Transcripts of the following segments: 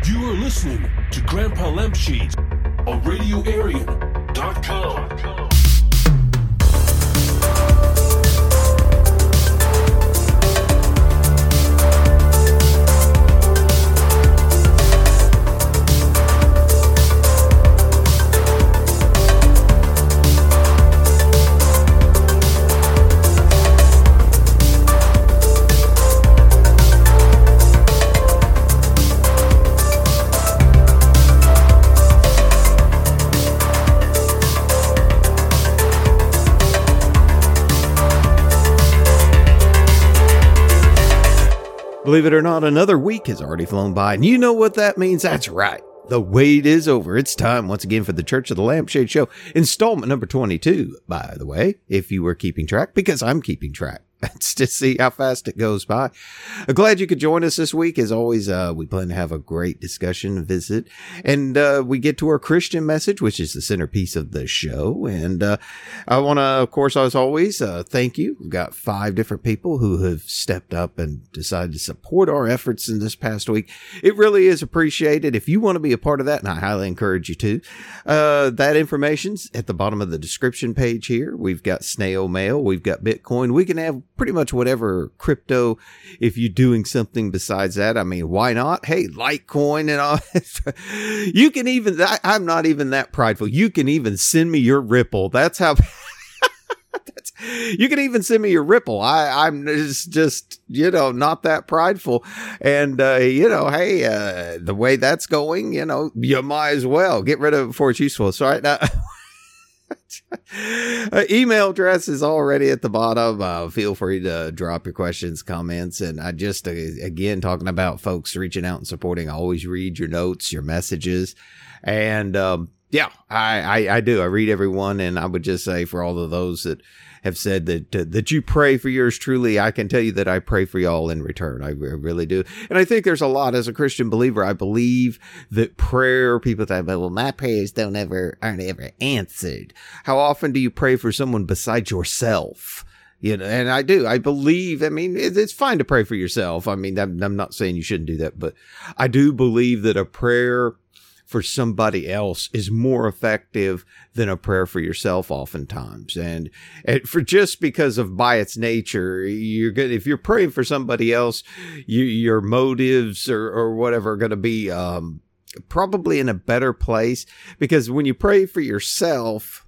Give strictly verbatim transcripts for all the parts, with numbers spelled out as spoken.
You are listening to Grandpa Lampshade on radio arian dot com. Believe it or not, another week has already flown by, and you know what that means? That's right. The wait is over. It's time once again for the Church of the Lampshade Show, installment number twenty-two, by the way, if you were keeping track, because I'm keeping track. That's to see how fast it goes by. I'm glad you could join us this week. As always, uh, we plan to have a great discussion visit, and uh, we get to our Christian message, which is the centerpiece of the show. And uh, I want to, of course, as always, uh, thank you. We've got five different people who have stepped up and decided to support our efforts in this past week. It really is appreciated. If you want to be a part of that, and I highly encourage you to, uh, that information's at the bottom of the description page here. We've got snail mail. We've got Bitcoin. We can have pretty much whatever crypto if you're doing something besides that. I mean, why not? Hey, Litecoin and all. You can even, I, I'm not even that prideful. You can even send me your Ripple. That's how, that's, you can even send me your Ripple. I, I'm just, just, you know, not that prideful. And, uh, you know, hey, uh, the way that's going, you know, you might as well get rid of it before it's useful. So right now, Uh, email address is already at the bottom. Uh, feel free to drop your questions, comments. And I just, uh, again, talking about folks reaching out and supporting. I always read your notes, your messages. And, um, yeah, I, I, I do. I read everyone. And I would just say for all of those that have said that, uh, that you pray for yours truly, I can tell you that I pray for y'all in return. I really do. And I think there's a lot as a Christian believer. I believe that prayer, people think, well, my prayers don't ever, aren't ever answered. How often do you pray for someone besides yourself? You know, and I do. I believe, I mean, it's fine to pray for yourself. I mean, I'm, I'm not saying you shouldn't do that, but I do believe that a prayer for somebody else is more effective than a prayer for yourself oftentimes. And, and for just because of by its nature, you're good. If you're praying for somebody else, you, your motives or, or whatever are going to be, um, probably in a better place, because when you pray for yourself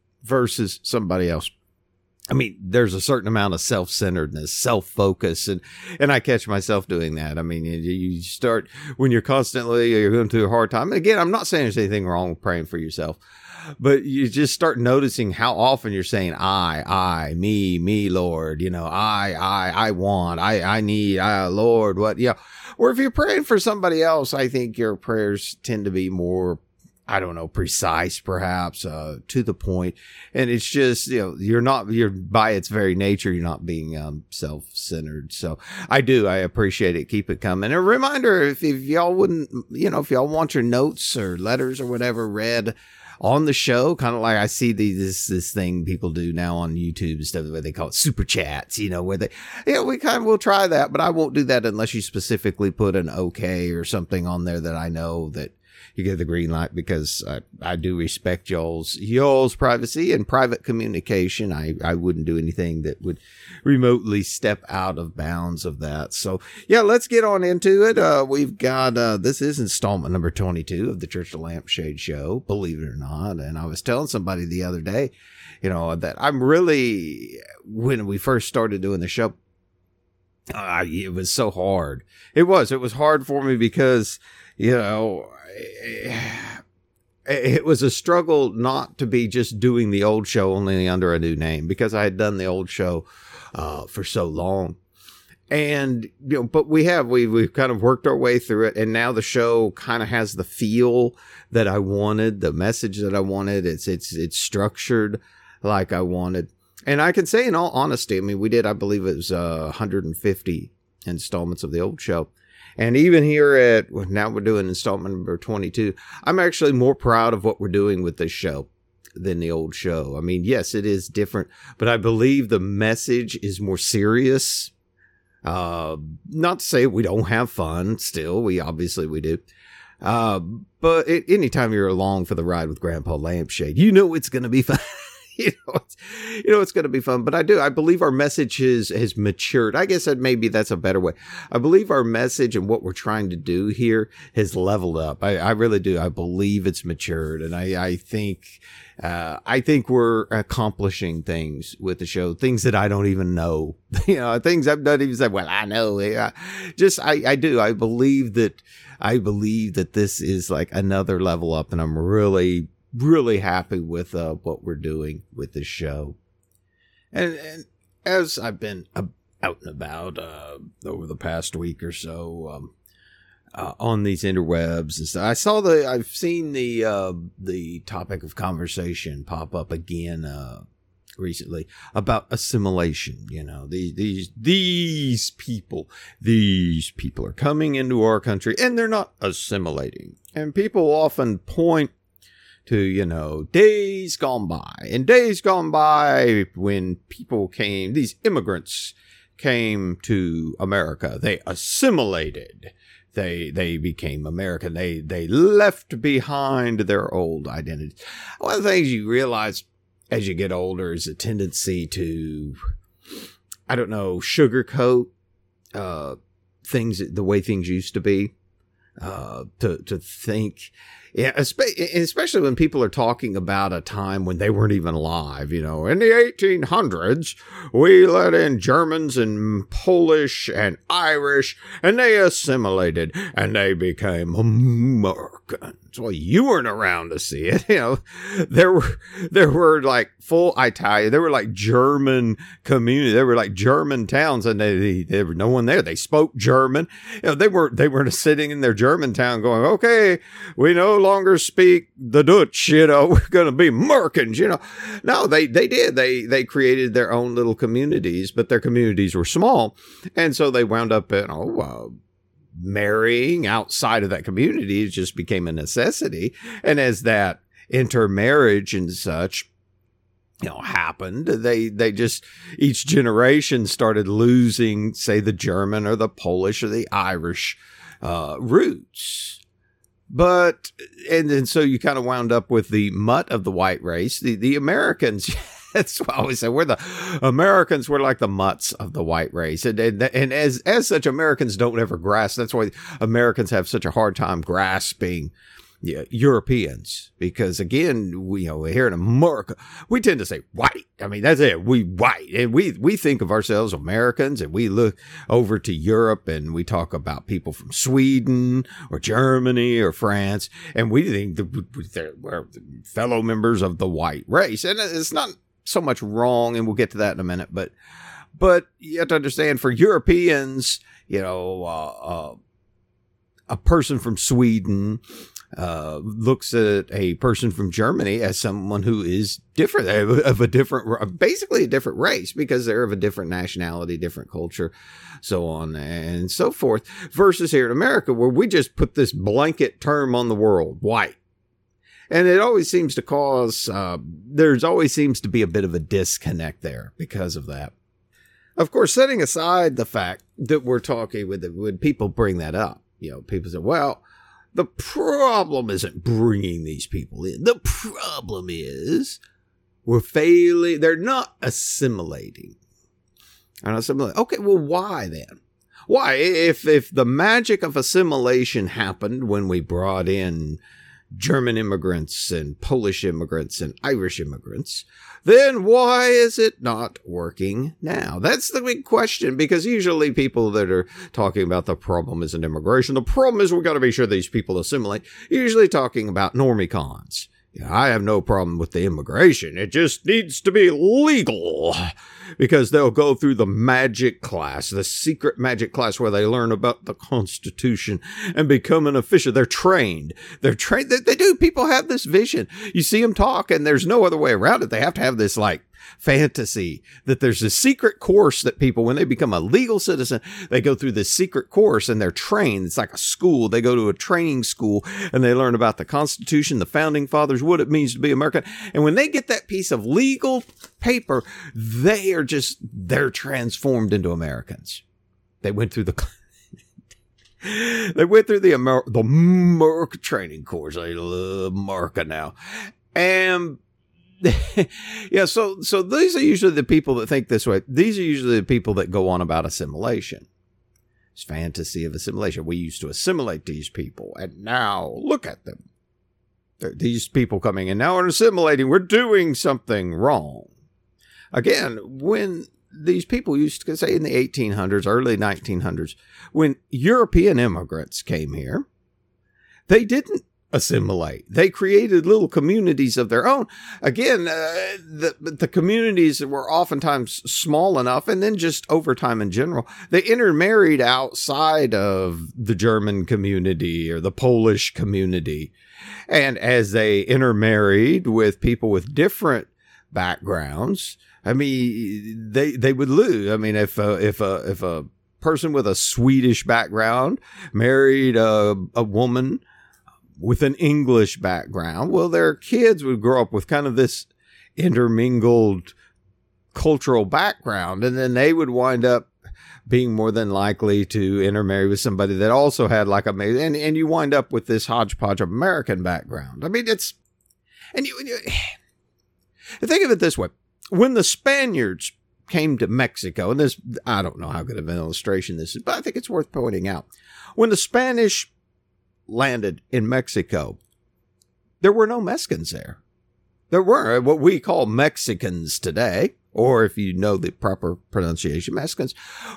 versus somebody else, I mean, there's a certain amount of self-centeredness, self-focus, and, and I catch myself doing that. I mean, you, you start, when you're constantly, you're going through a hard time. And again, I'm not saying there's anything wrong with praying for yourself, but you just start noticing how often you're saying, I, I, me, me, Lord, you know, I, I, I want, I, I need, I, Lord, what, yeah. Or if you're praying for somebody else, I think your prayers tend to be more, I don't know, precise, perhaps, uh, to the point. And it's just, you know, you're not, you're by its very nature, you're not being, um, self-centered. So I do, I appreciate it. Keep it coming. A reminder, if, if y'all wouldn't, you know, if y'all want your notes or letters or whatever read on the show, kind of like I see the, this, this thing people do now on YouTube and stuff, where they call it super chats, you know, where they, yeah, we kind of will try that, but I won't do that unless you specifically put an okay or something on there that I know that you get the green light, because I, I do respect y'all's, y'all's privacy and private communication. I, I wouldn't do anything that would remotely step out of bounds of that. So yeah, let's get on into it. Uh, we've got, uh, this is installment number twenty-two of the Church of the Lampshade Show, believe it or not. And I was telling somebody the other day, you know, that I'm really, when we first started doing the show, uh, it was so hard. It was, it was hard for me because, you know, it was a struggle not to be just doing the old show only under a new name, because I had done the old show uh, for so long. And, you know, but we have, we, we've kind of worked our way through it. And now the show kind of has the feel that I wanted, the message that I wanted. It's, it's, it's structured like I wanted. And I can say in all honesty, I mean, we did, I believe it was uh, one hundred fifty installments of the old show. And even here at, now we're doing installment number twenty-two, I'm actually more proud of what we're doing with this show than the old show. I mean, yes, it is different, but I believe the message is more serious. Uh, not to say we don't have fun still. We obviously we do. Uh, but it, anytime you're along for the ride with Grandpa Lampshade, you know it's going to be fun. you know, it's, you know it's going to be fun. But I do. I believe our message has, has matured. I guess that maybe that's a better way. I believe our message and what we're trying to do here has leveled up. I, I really do. I believe it's matured, and I, I think. Uh, I think we're accomplishing things with the show, things that I don't even know, you know, things I've not even said. Well, I know, yeah. just, I, I do. I believe that, I believe that this is like another level up, and I'm really, really happy with, uh, what we're doing with the show. And, and as I've been uh, out and about, uh, over the past week or so, um, Uh, on these interwebs and stuff, I saw the, I've seen the, uh, the topic of conversation pop up again, uh, recently about assimilation. You know, these, these, these people, these people are coming into our country and they're not assimilating. And people often point to, you know, days gone by and days gone by when people came, these immigrants came to America, they assimilated. They they became American. They they left behind their old identity. One of the things you realize as you get older is a tendency to, I don't know, sugarcoat uh, things the way things used to be. Uh, to to think, yeah, especially when people are talking about a time when they weren't even alive. You know, in the eighteen hundreds, we let in Germans and Polish and Irish, and they assimilated and they became Americans. Well, you weren't around to see it. You know, there were there were like full Italian. There were like German community. There were like German towns, and they, they there was no one there. They spoke German. You know, they weren't they weren't sitting in their German town going, okay, we no longer speak the Dutch. You know, we're going to be Americans. You know, no, they they did. They they created their own little communities, but their communities were small, and so they wound up in oh. Uh, marrying outside of that community. It just became a necessity. And as that intermarriage and such, you know, happened, they, they just, each generation started losing, say, the German or the Polish or the Irish, uh, roots. But, and then so you kind of wound up with the mutt of the white race, the, the Americans. That's why I always say we're the Americans. We're like the mutts of the white race. And, and, and as, as such, Americans don't ever grasp. That's why Americans have such a hard time grasping yeah, Europeans, because again, we, you know, here in America, we tend to say white. I mean, that's it. We white, and we, we think of ourselves Americans, and we look over to Europe and we talk about people from Sweden or Germany or France, and we think that we're fellow members of the white race. And it's not so much wrong, and we'll get to that in a minute, but, but you have to understand, for Europeans, you know, uh, uh, a person from Sweden, uh, looks at a person from Germany as someone who is different, of a different, basically a different race, because they're of a different nationality, different culture, so on and so forth, versus here in America, where we just put this blanket term on the world, white. And it always seems to cause, uh, there's always seems to be a bit of a disconnect there because of that. Of course, setting aside the fact that we're talking with, the, when people bring that up, you know, people say, well, the problem isn't bringing these people in. The problem is we're failing. They're not assimilating. And assimilating. Okay, well, why then? Why? If, if the magic of assimilation happened when we brought in German immigrants and Polish immigrants and Irish immigrants, then why is it not working now? That's the big question, because usually people that are talking about the problem isn't immigration. The problem is we've got to be sure these people assimilate. Usually talking about normicons. Yeah, I have no problem with the immigration. It just needs to be legal, because they'll go through the magic class, the secret magic class where they learn about the Constitution and become an official. They're trained. They're trained. They, they do. People have this vision. You see them talk, and there's no other way around it. They have to have this like fantasy that there's a secret course that people, when they become a legal citizen, they go through this secret course and they're trained. It's like a school. They go to a training school and they learn about the Constitution, the founding fathers, what it means to be American. And when they get that piece of legal paper, they are just, they're transformed into Americans. They went through the, They went through the Amer- the America training course. I love America now. And yeah, so so these are usually the people that think this way. These are usually the people that go on about assimilation. It's fantasy of assimilation. We used to assimilate these people, and now look at them. They're, these people coming in now are assimilating. We're doing something wrong. Again, when these people used to say in the eighteen hundreds, early nineteen hundreds, when European immigrants came here, they didn't assimilate. They created little communities of their own. Again, uh, the the communities were oftentimes small enough, and then just over time in general, they intermarried outside of the German community or the Polish community. And as they intermarried with people with different backgrounds, I mean, they they would lose. I mean, if uh, if a if a person with a Swedish background married a a woman with an English background, well, their kids would grow up with kind of this intermingled cultural background, and then they would wind up being more than likely to intermarry with somebody that also had like a, and, and you wind up with this hodgepodge of American background. I mean, it's, and you, you think of it this way. When the Spaniards came to Mexico, and this, I don't know how good of an illustration this is, but I think it's worth pointing out. When the Spanish landed in Mexico, there were no Mexicans there. There were what we call Mexicans today, or if you know the proper pronunciation, Mexicans.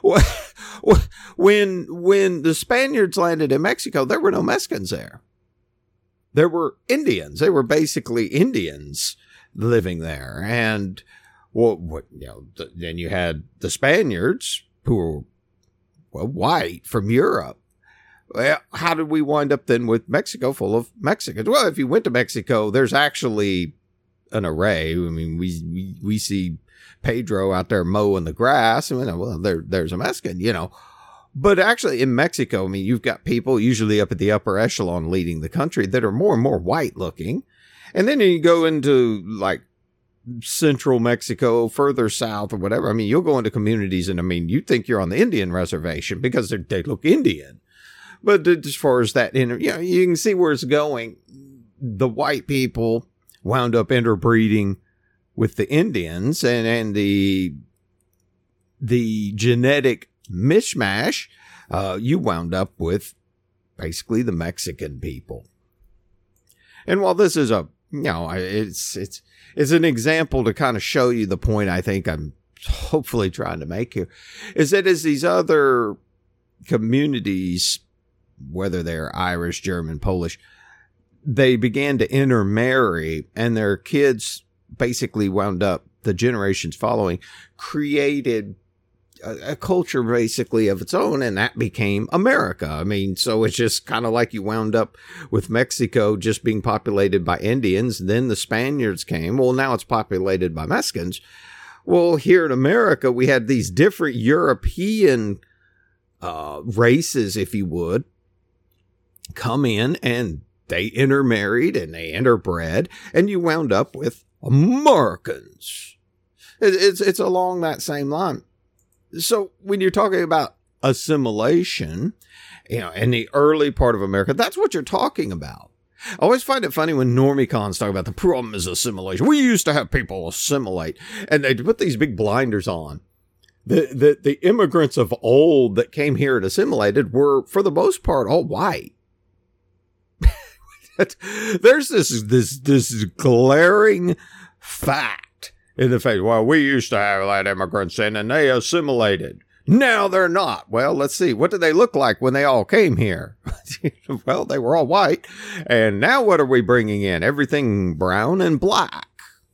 When, when the Spaniards landed in Mexico, there were no Mexicans there. There were Indians. They were basically Indians living there. And well, what, you know, th- then you had the Spaniards who were, well, white from Europe. Well, how did we wind up then with Mexico full of Mexicans? Well, if you went to Mexico, there's actually an array. I mean, we we, we see Pedro out there mowing the grass, and well, there there's a Mexican, you know. But actually, in Mexico, I mean, you've got people usually up at the upper echelon leading the country that are more and more white looking, and then you go into like central Mexico, further south or whatever. I mean, you'll go into communities, and I mean, you think you're on the Indian reservation because they look Indian. But as far as that, you know, you can see where it's going. The white people wound up interbreeding with the Indians, and, and the the genetic mishmash, uh, you wound up with basically the Mexican people. And while this is a, you know, it's it's it's an example to kind of show you the point I think I'm hopefully trying to make here, is that as these other communities, whether they're Irish, German, Polish, they began to intermarry, and their kids basically wound up, the generations following, created a, a culture basically of its own, and that became America. I mean, so it's just kind of like you wound up with Mexico just being populated by Indians. Then the Spaniards came. Well, now it's populated by Mexicans. Well, here in America, we had these different European uh, races, if you would, come in, and they intermarried and they interbred, and you wound up with Americans. It's it's along that same line. So when you're talking about assimilation, you know, in the early part of America, that's what you're talking about. I always find it funny when normie cons talk about the problem is assimilation. We used to have people assimilate, and they put these big blinders on. The, the, the immigrants of old that came here and assimilated were, for the most part, all white. There's this this this glaring fact in the face. Well, we used to have that immigrants in, and they assimilated. Now they're not. Well, let's see. What did they look like when they all came here? Well, they were all white. And now what are we bringing in? Everything brown and black.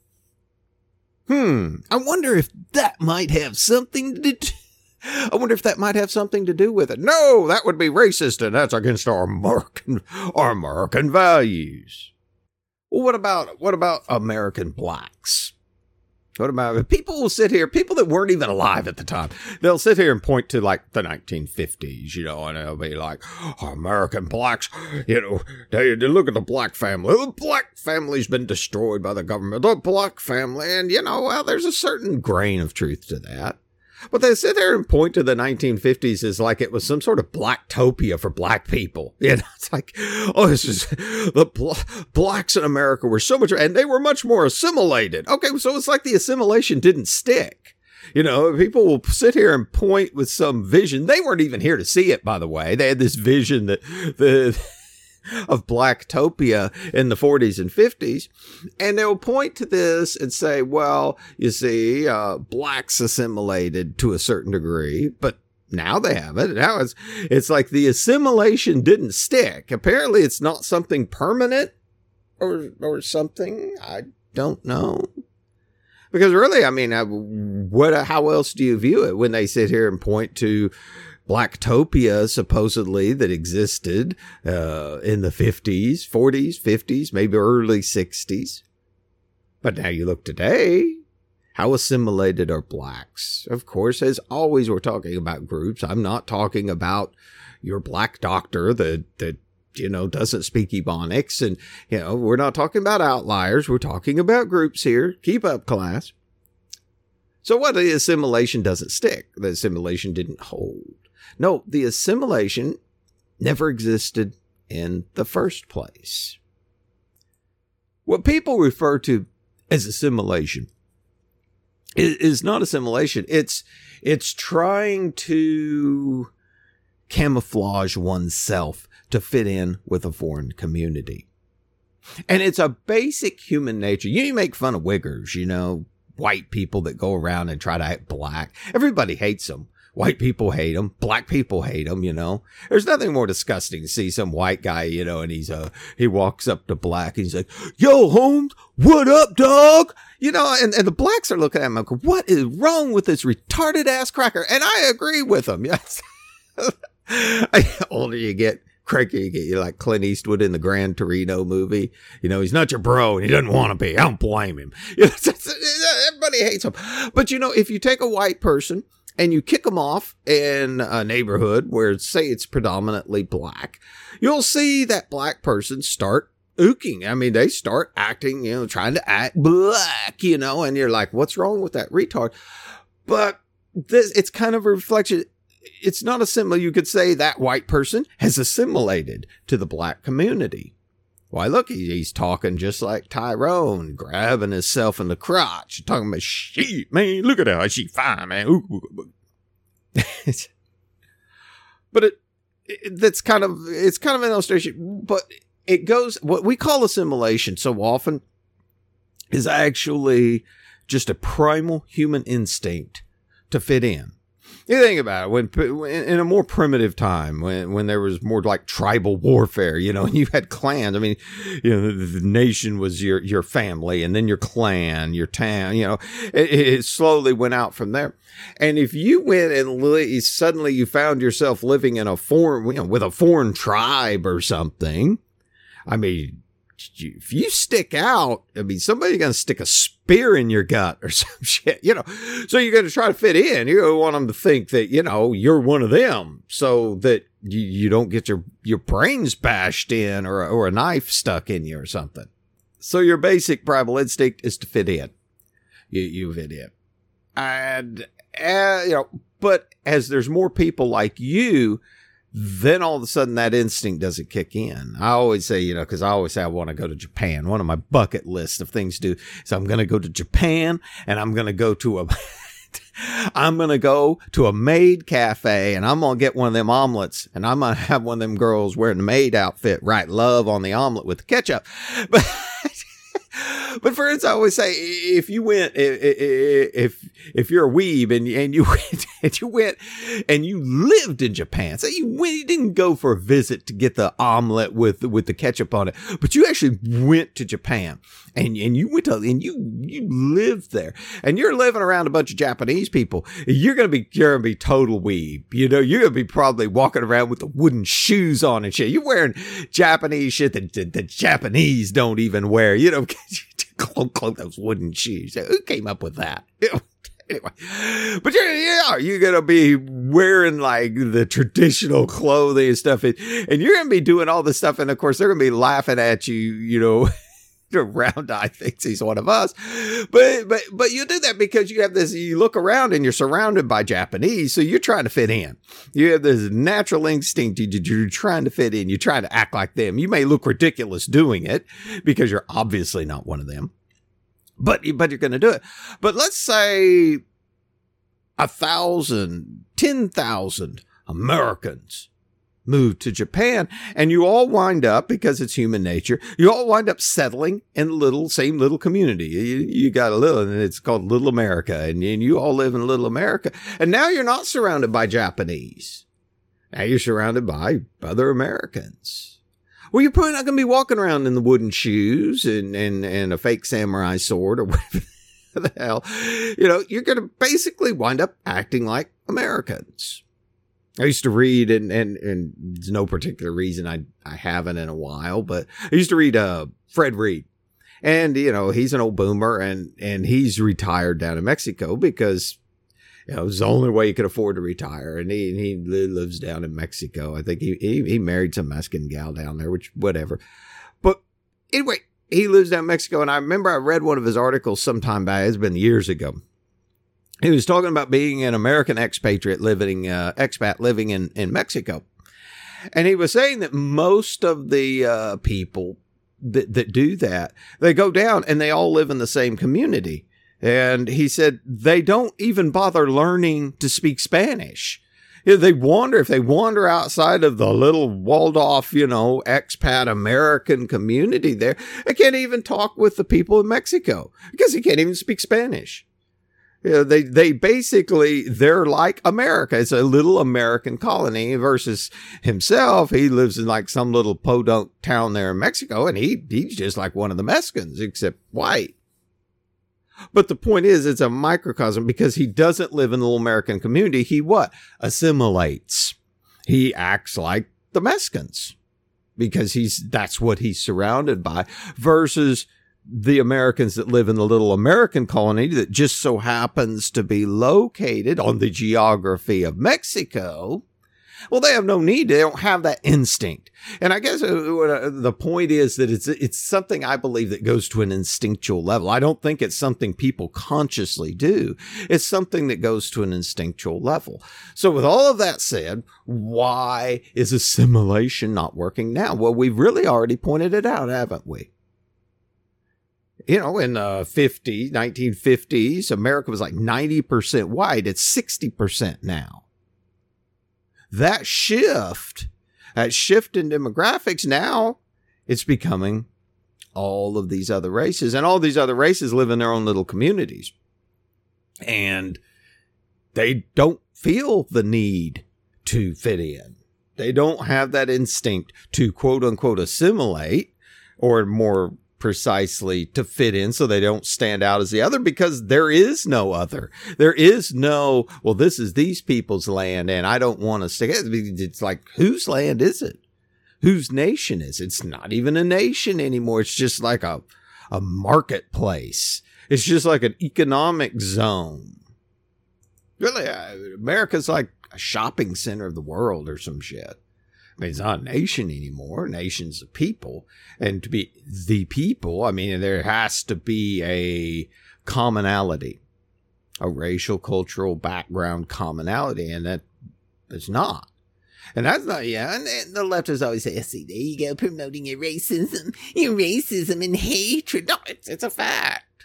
Hmm. I wonder if that might have something to do. I wonder if that might have something to do with it. No, that would be racist, and that's against our American, our American values. Well, what about, what about American blacks? What about, people will sit here, people that weren't even alive at the time, they'll sit here and point to like the nineteen fifties, you know, and they'll be like, American blacks, you know, they, they look at the black family. The black family's been destroyed by the government. The black family, and you know, well, there's a certain grain of truth to that. But they sit there and point to the nineteen fifties as like it was some sort of blacktopia for black people. You know, it's like, oh, this is the bl- blacks in America were so much, and they were much more assimilated. Okay, so it's like the assimilation didn't stick. You know, people will sit here and point with some vision. They weren't even here to see it, by the way. They had this vision that the of blacktopia in the forties and fifties. And they'll point to this and say, well, you see, uh, blacks assimilated to a certain degree, but now they haven't. Now it's, it's like the assimilation didn't stick. Apparently it's not something permanent or, or something. I don't know. Because really, I mean, what, how else do you view it when they sit here and point to blacktopia supposedly that existed uh, in the fifties, forties, fifties, maybe early sixties? But now you look today, how assimilated are blacks? Of course, as always, we're talking about groups. I'm not talking about your black doctor that, that you know, doesn't speak Ebonics. And, you know, we're not talking about outliers. We're talking about groups here. Keep up, class. So what? The assimilation doesn't stick. The assimilation didn't hold. No, the assimilation never existed in the first place. What people refer to as assimilation is, is not assimilation. It's, it's trying to camouflage oneself to fit in with a foreign community. And it's a basic human nature. You make fun of wiggers, you know, white people that go around and try to act black. Everybody hates them. White people hate them. Black people hate them, you know. There's nothing more disgusting to see some white guy, you know, and he's, uh, he walks up to black and he's like, yo, Holmes, what up, dog? You know, and, and the blacks are looking at him like, what is wrong with this retarded ass cracker? And I agree with them. Yes. The older you get, cranky you get, you're like Clint Eastwood in the Gran Torino movie. You know, he's not your bro and he doesn't want to be. I don't blame him. You know, everybody hates him. But, you know, if you take a white person and you kick them off in a neighborhood where, say, it's predominantly black, you'll see that black person start ooking. I mean, they start acting, you know, trying to act black, you know, and you're like, what's wrong with that retard? But this, it's kind of a reflection. It's not a symbol. You could say that white person has assimilated to the black community. Why, look, he's talking just like Tyrone, grabbing himself in the crotch, talking about, shit, man, look at her, she fine, man. Ooh, ooh, ooh. But it, it, that's kind of, it's kind of an illustration, but it goes, what we call assimilation so often is actually just a primal human instinct to fit in. You think about it, when in a more primitive time, when when there was more like tribal warfare, you know, and you had clans. I mean, you know, the, the nation was your your family, and then your clan, your town. You know, it, it slowly went out from there. And if you went and li- suddenly you found yourself living in a foreign, you know, with a foreign tribe or something, I mean, if you stick out, I mean, somebody's going to stick a spear in your gut or some shit, you know. So you're going to try to fit in. You don't want them to think that, you know, you're one of them so that you, you don't get your, your brains bashed in or, or a knife stuck in you or something. So your basic primal instinct is to fit in. You, you fit in. And, uh, you know, but as there's more people like you, then all of a sudden that instinct doesn't kick in. I always say, you know, because I always say I want to go to Japan. One of my bucket lists of things to do is I'm going to go to Japan and I'm going to go to a, I'm going to go to a maid cafe and I'm going to get one of them omelets and I'm going to have one of them girls wearing the maid outfit write love on the omelet with the ketchup. But But for instance, I always say, if you went, if if you're a weeb and and you went and you went and you lived in Japan, say you went, you didn't go for a visit to get the omelet with with the ketchup on it, but you actually went to Japan and and you went to and you you lived there and you're living around a bunch of Japanese people, you're gonna be you're gonna be total weeb. You know, you're gonna be probably walking around with the wooden shoes on and shit. You're wearing Japanese shit that the, the Japanese don't even wear. You know. Clunk, clunk those wooden shoes. Who came up with that? Anyway, but you're, yeah, you're going to be wearing like the traditional clothing and stuff. And, and you're going to be doing all this stuff. And of course, they're going to be laughing at you, you know, Round Eye thinks he's one of us, but but but you do that because you have this. You look around and you're surrounded by Japanese, so you're trying to fit in. You have this natural instinct. You're trying to fit in. You're trying to act like them. You may look ridiculous doing it because you're obviously not one of them, but but you're going to do it. But let's say a thousand, ten thousand Americans move to Japan, and you all wind up, because it's human nature, you all wind up settling in the little, same little community. You, you got a little, and it's called Little America, and, and you all live in Little America. And now you're not surrounded by Japanese. Now you're surrounded by other Americans. Well, you're probably not going to be walking around in the wooden shoes and, and, and a fake samurai sword or whatever the hell. You know, you're going to basically wind up acting like Americans. I used to read, and, and, and there's no particular reason I, I haven't in a while, but I used to read, uh, Fred Reed, and, you know, he's an old boomer, and, and he's retired down in Mexico because, you know, it's the only way he could afford to retire. And he, he lives down in Mexico. I think he, he, he married some Mexican gal down there, which, whatever. But anyway, he lives down in Mexico. And I remember I read one of his articles sometime back. It's been years ago. He was talking about being an American expatriate living, uh, expat living in, in Mexico. And he was saying that most of the, uh, people that, that do that, they go down and they all live in the same community. And he said they don't even bother learning to speak Spanish. You know, they wander, if they wander outside of the little walled off, you know, expat American community there, they can't even talk with the people in Mexico because he can't even speak Spanish. You know, they, they basically, they're like America. It's a little American colony versus himself. He lives in like some little podunk town there in Mexico, and he, he's just like one of the Mexicans, except white. But the point is, it's a microcosm because he doesn't live in the little American community. He what? Assimilates. He acts like the Mexicans because he's, that's what he's surrounded by versus the Americans that live in the little American colony that just so happens to be located on the geography of Mexico. Well, they have no need. They don't have that instinct. And I guess uh, the point is that it's it's something I believe that goes to an instinctual level. I don't think it's something people consciously do. It's something that goes to an instinctual level. So with all of that said, why is assimilation not working now? Well, we've really already pointed it out, haven't we? You know, in the fifties, nineteen fifties, America was like ninety percent white. It's sixty percent now. That shift, that shift in demographics, now it's becoming all of these other races. And all these other races live in their own little communities. And they don't feel the need to fit in. They don't have that instinct to quote unquote assimilate, or more precisely to fit in so they don't stand out as the other, because there is no other. There is no, well, this is these people's land and I don't want to stay. It's like, whose land is it? Whose nation is it? It's not even a nation anymore. It's just like a, a marketplace. It's just like an economic zone. Really, America's like a shopping center of the world or some shit. I mean, it's not a nation anymore. Nation's a people. And to be the people, I mean, there has to be a commonality, a racial, cultural background commonality. And that is not. And that's not, yeah. And, and the leftists always say, see, there you go, promoting your racism, your racism and hatred. No, it's, it's a fact.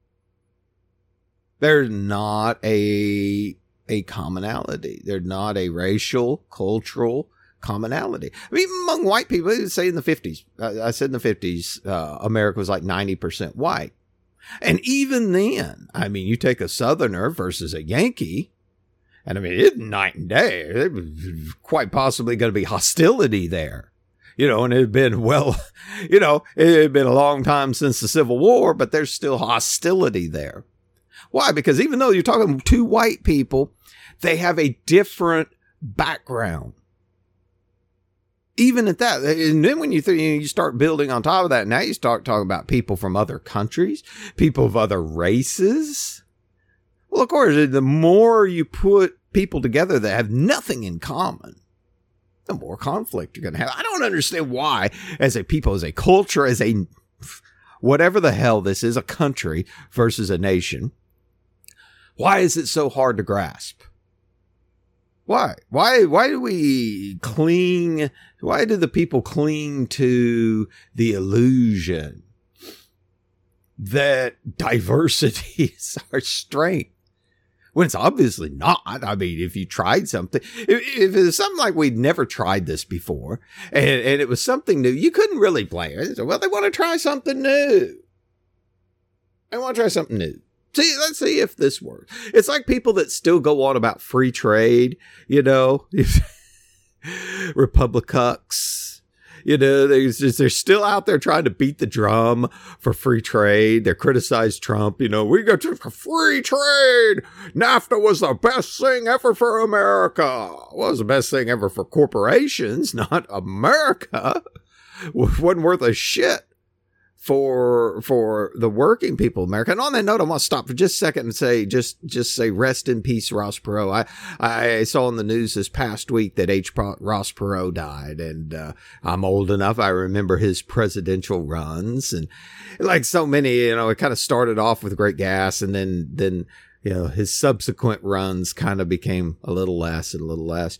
There's not a, a commonality. There's not a racial, cultural commonality. I mean, among white people, say in the fifties, I, I said in the fifties, uh, America was like ninety percent white. And even then, I mean, you take a Southerner versus a Yankee, and I mean, it's night and day. There was quite possibly going to be hostility there. You know, and it had been, well, you know, it had been a long time since the Civil War, but there's still hostility there. Why? Because even though you're talking two white people, they have a different background. Even at that, and then when you, th- you start building on top of that, now you start talking about people from other countries, people of other races. Well, of course, the more you put people together that have nothing in common, the more conflict you're going to have. I don't understand why, as a people, as a culture, as a whatever the hell this is, a country versus a nation, why is it so hard to grasp? Why? Why, why do we cling? Why do the people cling to the illusion that diversity is our strength? When it's obviously not. I mean, if you tried something, if, if it was something like we'd never tried this before and, and it was something new, you couldn't really blame it. Well, they want to try something new. They want to try something new. See, let's see if this works. It's like people that still go on about free trade, you know, Republicucks. You know, they're, just, they're still out there trying to beat the drum for free trade. They criticize Trump. You know, we got to free trade. NAFTA was the best thing ever for America. Well, it was the best thing ever for corporations, not America. It wasn't worth a shit for for the working people of America. And on that note, I want to stop for just a second and say, just just say rest in peace, Ross Perot. I, I saw in the news this past week that H. Ross Perot died, and uh, I'm old enough. I remember his presidential runs, and like so many, you know, it kind of started off with great gas, and then then you know his subsequent runs kind of became a little less and a little less,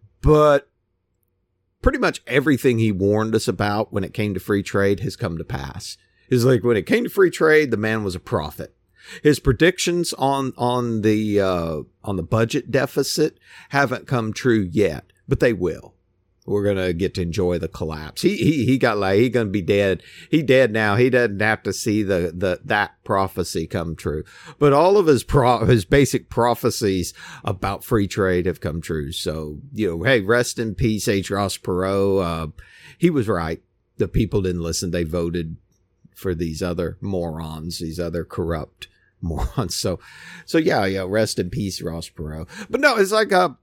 but pretty much everything he warned us about when it came to free trade has come to pass. It's like when it came to free trade, the man was a prophet. His predictions on on the uh, on the budget deficit haven't come true yet, but they will. We're gonna get to enjoy the collapse. He he he got like he gonna be dead. He dead now. He doesn't have to see the the that prophecy come true. But all of his pro his basic prophecies about free trade have come true. So you know, hey, rest in peace, H. Ross Perot. Uh, he was right. The people didn't listen. They voted for these other morons, these other corrupt morons. So so yeah, yeah. Rest in peace, Ross Perot. But no, it's like a.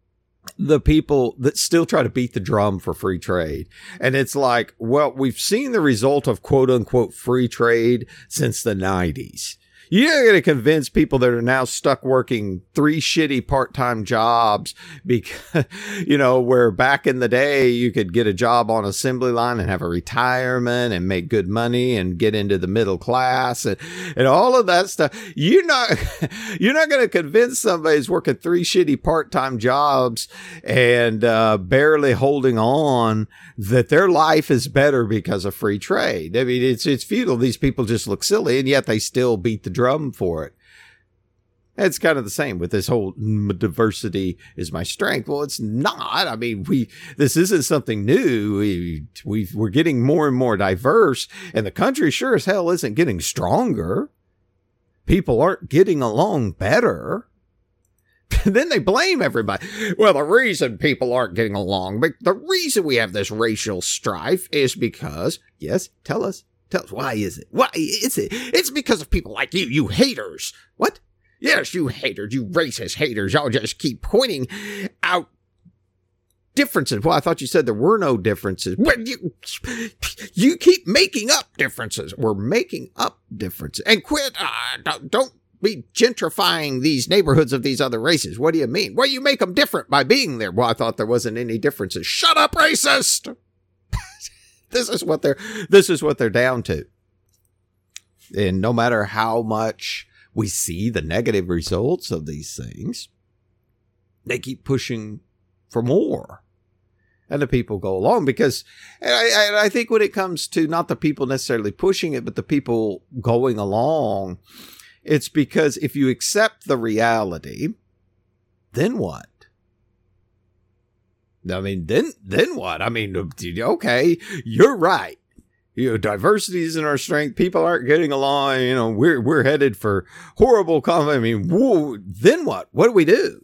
The people that still try to beat the drum for free trade. And it's like, well, we've seen the result of quote unquote free trade since the nineties. You're going to convince people that are now stuck working three shitty part-time jobs because, you know, where back in the day you could get a job on assembly line and have a retirement and make good money and get into the middle class and, and all of that stuff. You're not, you're not going to convince somebody who's working three shitty part-time jobs and uh, barely holding on that their life is better because of free trade. I mean, it's, it's futile. These people just look silly, and yet they still beat the drum for it. It's kind of the same with this whole diversity is my strength. Well, it's not. I mean, we, this isn't something new. We, we, we're getting more and more diverse, and the country sure as hell isn't getting stronger. People aren't getting along better. Then they blame everybody. Well, the reason people aren't getting along, but the reason we have this racial strife is because, yes, tell us, tell us, why is it? Why is it? It's because of people like you, you haters. What? Yes, you haters, you racist haters. Y'all just keep pointing out differences. Well, I thought you said there were no differences. Well, you, you keep making up differences. We're making up differences. And quit, uh, don't, don't be gentrifying these neighborhoods of these other races. What do you mean? Well, you make them different by being there. Well, I thought there wasn't any differences. Shut up, racist! This is what they're, this is what they're down to. And no matter how much we see the negative results of these things, they keep pushing for more. And the people go along because and I, and I think when it comes to not the people necessarily pushing it, but the people going along, it's because if you accept the reality, then what? I mean, then, then what? I mean, okay, you're right. You know, diversity isn't our strength. People aren't getting along. You know, we're, we're headed for horrible conflict. I mean, whoa, then what? What do we do?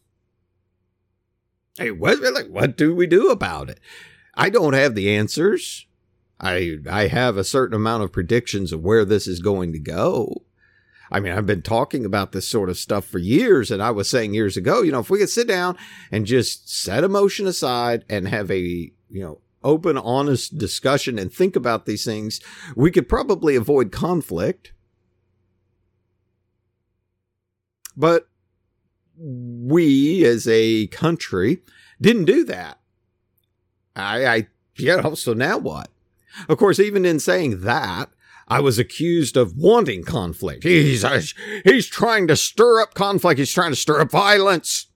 Hey, what, like, what do we do about it? I don't have the answers. I, I have a certain amount of predictions of where this is going to go. I mean, I've been talking about this sort of stuff for years, and I was saying years ago, you know, if we could sit down and just set emotion aside and have a, you know, open, honest discussion and think about these things, we could probably avoid conflict. But we as a country didn't do that. I, I, you know, so now what? Of course, even in saying that, I was accused of wanting conflict. He's, he's trying to stir up conflict. He's trying to stir up violence.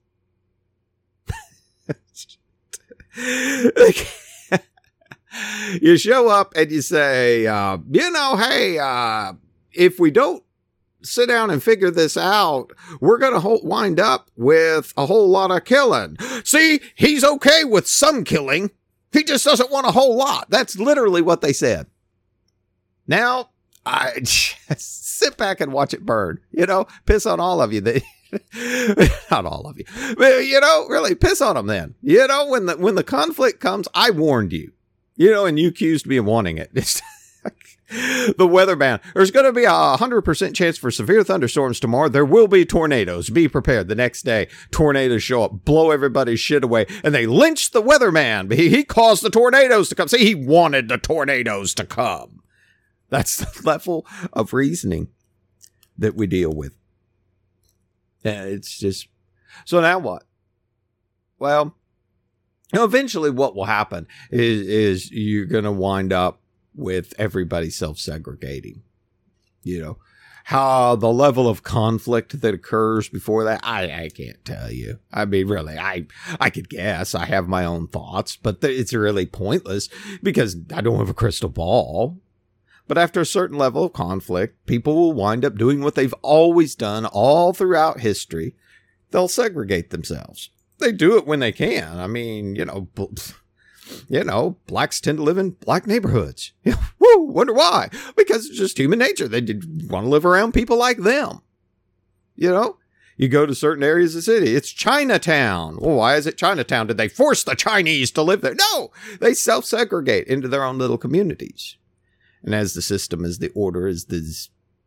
You show up and you say, uh, you know, hey, uh, if we don't sit down and figure this out, we're going to ho- wind up with a whole lot of killing. See, he's okay with some killing. He just doesn't want a whole lot. That's literally what they said. Now, I just sit back and watch it burn. You know, piss on all of you. That, not all of you. But, you know, really piss on them then. You know, when the, when the conflict comes, I warned you. You know, and you accused me of wanting it. It's the weatherman. There's going to be a one hundred percent chance for severe thunderstorms tomorrow. There will be tornadoes. Be prepared. The next day, tornadoes show up, blow everybody's shit away, and they lynch the weatherman. He, he caused the tornadoes to come. See, he wanted the tornadoes to come. That's the level of reasoning that we deal with. And it's just, so now what? Well, now, eventually what will happen is, is you're going to wind up with everybody self-segregating. You know, how the level of conflict that occurs before that, I, I can't tell you. I mean, really, I, I could guess. I have my own thoughts, but th- it's really pointless because I don't have a crystal ball. But after a certain level of conflict, people will wind up doing what they've always done all throughout history. They'll segregate themselves. They do it when they can. I mean, you know, you know, blacks tend to live in black neighborhoods. Woo, wonder why? Because it's just human nature. They did want to live around people like them. You know, you go to certain areas of the city. It's Chinatown. Well, why is it Chinatown? Did they force the Chinese to live there? No, they self-segregate into their own little communities. And as the system, as the order, as this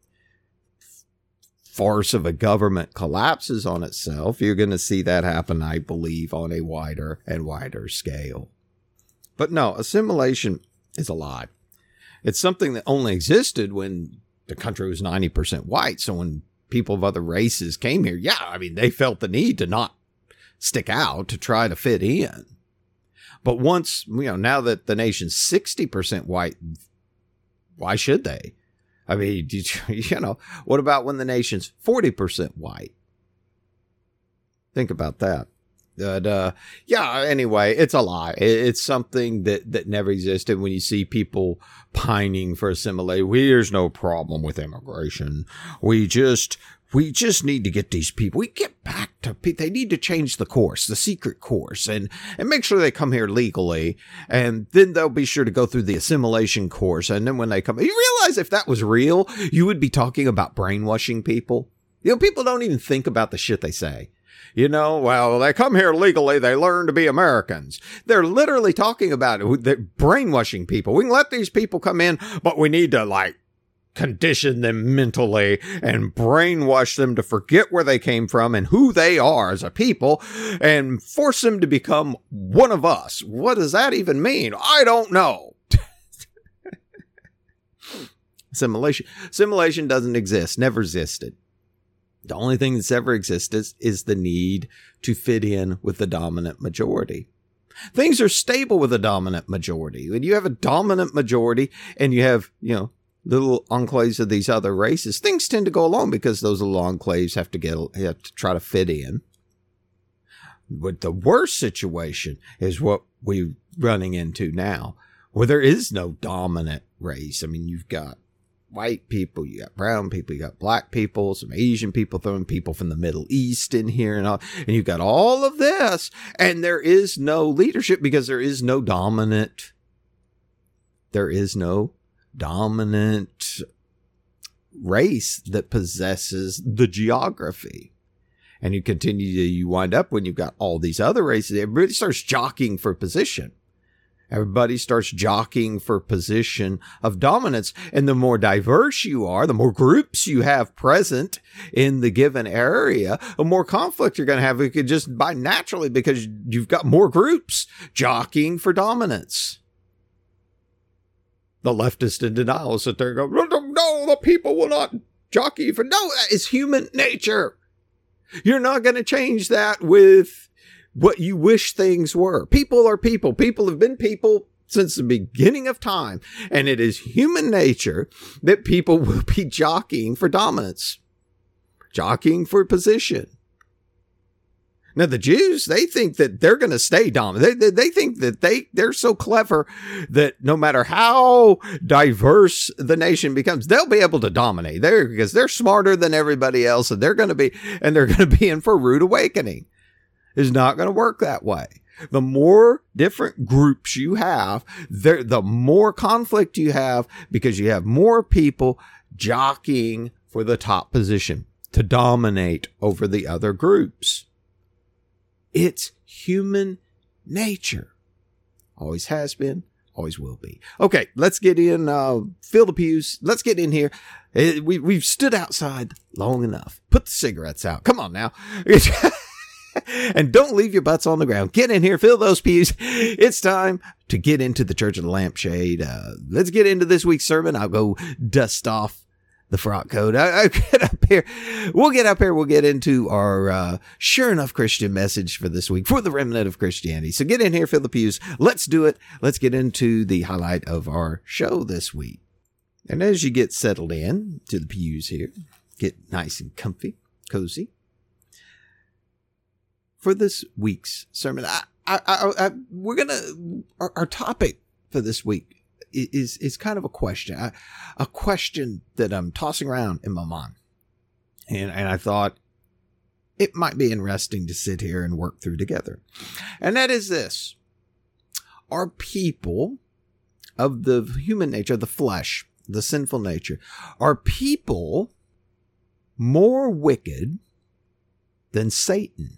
farce of a government collapses on itself, you're going to see that happen, I believe, on a wider and wider scale. But no, assimilation is a lie. It's something that only existed when the country was ninety percent white. So when people of other races came here, yeah, I mean, they felt the need to not stick out, to try to fit in. But once, you know, now that the nation's sixty percent white, why should they? I mean, you know, what about when the nation's forty percent white? Think about that. But, uh, yeah, anyway, it's a lie. It's something that, that never existed. When you see people pining for assimilation, we, there's no problem with immigration. We just, we just need to get these people, we get back to people. They need to change the course, the secret course, and, and make sure they come here legally. And then they'll be sure to go through the assimilation course. And then when they come, you realize if that was real, you would be talking about brainwashing people. You know, people don't even think about the shit they say. You know, well, they come here legally, they learn to be Americans. They're literally talking about it. They're brainwashing people. We can let these people come in, but we need to, like, condition them mentally and brainwash them to forget where they came from and who they are as a people and force them to become one of us. What does that even mean? I don't know. Assimilation. Assimilation doesn't exist, never existed. The only thing that's ever existed is the need to fit in with the dominant majority. Things are stable with a dominant majority. When you have a dominant majority and you have, you know, little enclaves of these other races, things tend to go along because those little enclaves have to get, have to try to fit in. But the worst situation is what we're running into now, where there is no dominant race. I mean, you've got white people, you got brown people, you got black people, some Asian people, throwing people from the Middle East in here and all, and you've got all of this, and there is no leadership because there is no dominant, there is no dominant race that possesses the geography. And you continue to, you wind up when you've got all these other races, everybody starts jockeying for position. Everybody starts jockeying for position of dominance. And the more diverse you are, the more groups you have present in the given area, the more conflict you're going to have. It could just by naturally because you've got more groups jockeying for dominance. The leftist in denial sit there and go, no, the people will not jockey for, no, that is human nature. You're not going to change that with what you wish things were. People are people. People have been people since the beginning of time. And it is human nature that people will be jockeying for dominance, jockeying for position. Now, the Jews, they think that they're going to stay dominant. They, they, they think that they, they're so clever that no matter how diverse the nation becomes, they'll be able to dominate there because they're smarter than everybody else. And they're going to be, and they're going to be in for a rude awakening. It's not going to work that way. The more different groups you have, the more conflict you have because you have more people jockeying for the top position to dominate over the other groups. It's human nature. Always has been, always will be. Okay, let's get in, uh, fill the pews. Let's get in here. We, we've stood outside long enough. Put the cigarettes out. Come on now. And don't leave your butts on the ground. Get in here, fill those pews. It's time to get into the Church of the Lampshade. Uh, let's get into this week's sermon. I'll go dust off the frock coat. I, I get up here. We'll get up here. We'll get into our uh, sure enough Christian message for this week for the remnant of Christianity. So get in here, fill the pews. Let's do it. Let's get into the highlight of our show this week. And as you get settled in to the pews here, get nice and comfy, cozy. For this week's sermon, I, I, I, I we're gonna our, our topic for this week is is kind of a question, a, a question that I'm tossing around in my mind, and and I thought it might be interesting to sit here and work through together, and that is this: are people of the human nature, the flesh, the sinful nature, are people more wicked than Satan?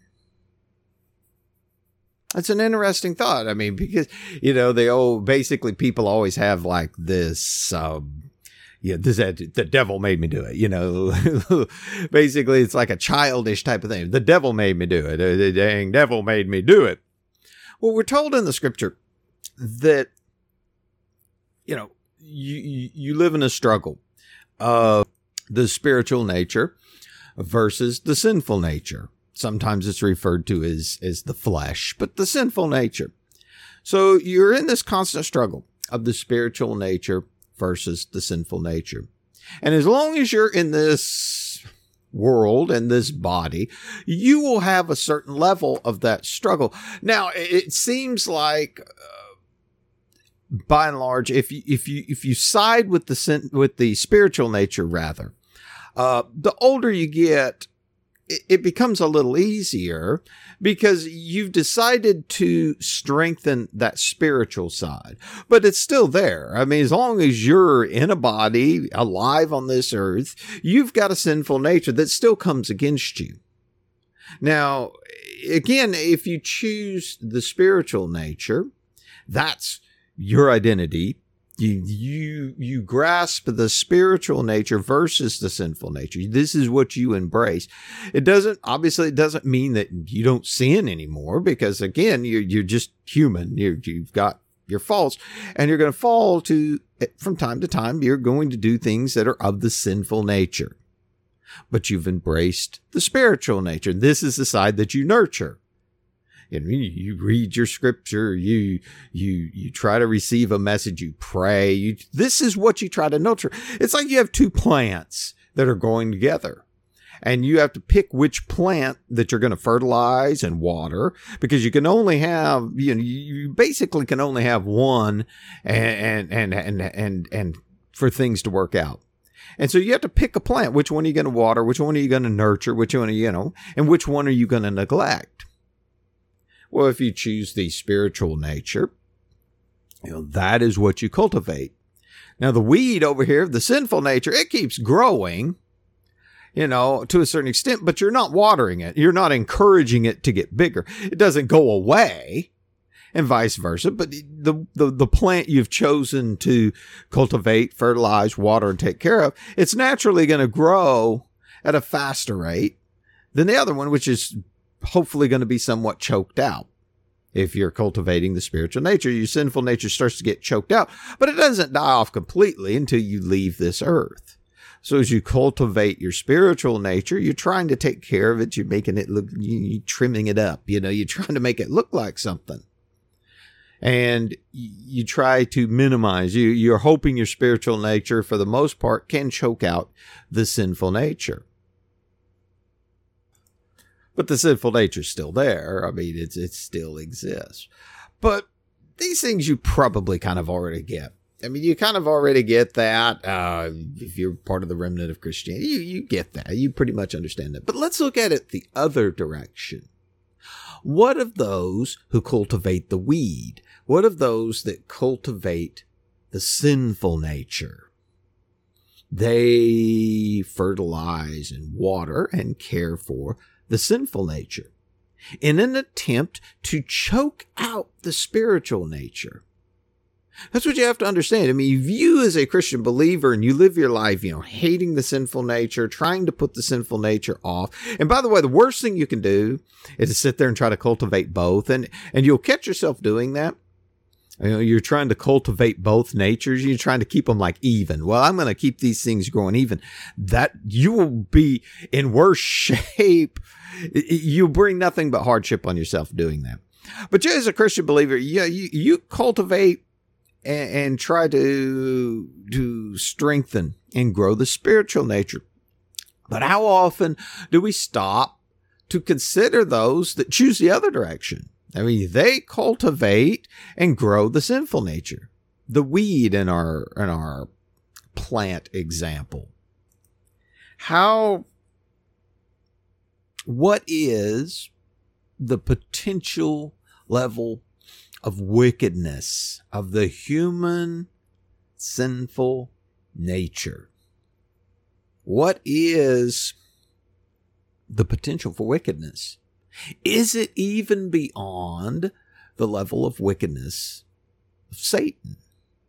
That's an interesting thought. I mean, because, you know, they oh, basically people always have like this, um, yeah, this, the devil made me do it. You know, basically it's like a childish type of thing. The devil made me do it. The dang devil made me do it. Well, we're told in the scripture that, you know, you, you, you live in a struggle of the spiritual nature versus the sinful nature. Sometimes it's referred to as, as the flesh, but the sinful nature. So you're in this constant struggle of the spiritual nature versus the sinful nature. And as long as you're in this world and this body, you will have a certain level of that struggle. Now, it seems like, uh, by and large, if you, if you, if you side with the sin, with the spiritual nature, rather, uh, the older you get, it becomes a little easier because you've decided to strengthen that spiritual side, but it's still there. I mean, as long as you're in a body alive on this earth, you've got a sinful nature that still comes against you. Now, again, if you choose the spiritual nature, that's your identity. You, you, you grasp the spiritual nature versus the sinful nature. This is what you embrace. It doesn't, obviously it doesn't mean that you don't sin anymore because again, you're, you're just human. You're, you've got your faults and you're going to fall to, from time to time, you're going to do things that are of the sinful nature, but you've embraced the spiritual nature. This is the side that you nurture. You know, you read your scripture, you, you, you try to receive a message, you pray, you, this is what you try to nurture. It's like you have two plants that are going together and you have to pick which plant that you're going to fertilize and water because you can only have, you know, you basically can only have one and, and, and, and, and for things to work out. And so you have to pick a plant. Which one are you going to water? Which one are you going to nurture? Which one are you, you know, and which one are you going to neglect? Well, if you choose the spiritual nature, you know, that is what you cultivate. Now, the weed over here, the sinful nature, it keeps growing, you know, to a certain extent, but you're not watering it. You're not encouraging it to get bigger. It doesn't go away and vice versa. But the, the, the plant you've chosen to cultivate, fertilize, water, and take care of, it's naturally going to grow at a faster rate than the other one, which is hopefully going to be somewhat choked out. If you're cultivating the spiritual nature, your sinful nature starts to get choked out, but it doesn't die off completely until you leave this earth. So as you cultivate your spiritual nature, you're trying to take care of it. You're making it look, you're trimming it up. You know, you're trying to make it look like something. And you try to minimize. You, you're hoping your spiritual nature, for the most part, can choke out the sinful nature. But the sinful nature is still there. I mean, it's, it still exists. But these things you probably kind of already get. I mean, you kind of already get that. Uh, if you're part of the remnant of Christianity, you, you get that. You pretty much understand that. But let's look at it the other direction. What of those who cultivate the weed? What of those that cultivate the sinful nature? They fertilize and water and care for the sinful nature in an attempt to choke out the spiritual nature. That's what you have to understand. I mean, if you as a Christian believer and you live your life, you know, hating the sinful nature, trying to put the sinful nature off. And by the way, the worst thing you can do is to sit there and try to cultivate both. And, and you'll catch yourself doing that. You know, you're trying to cultivate both natures. You're trying to keep them like even. Well, I'm going to keep these things growing even. That you will be in worse shape. You'll bring nothing but hardship on yourself doing that. But you as a Christian believer, yeah, you, you cultivate and, and try to, to strengthen and grow the spiritual nature. But how often do we stop to consider those that choose the other direction? I mean, they cultivate and grow the sinful nature, the weed in our, in our plant example. How, what is the potential level of wickedness of the human sinful nature? What is the potential for wickedness? Is it even beyond the level of wickedness of Satan?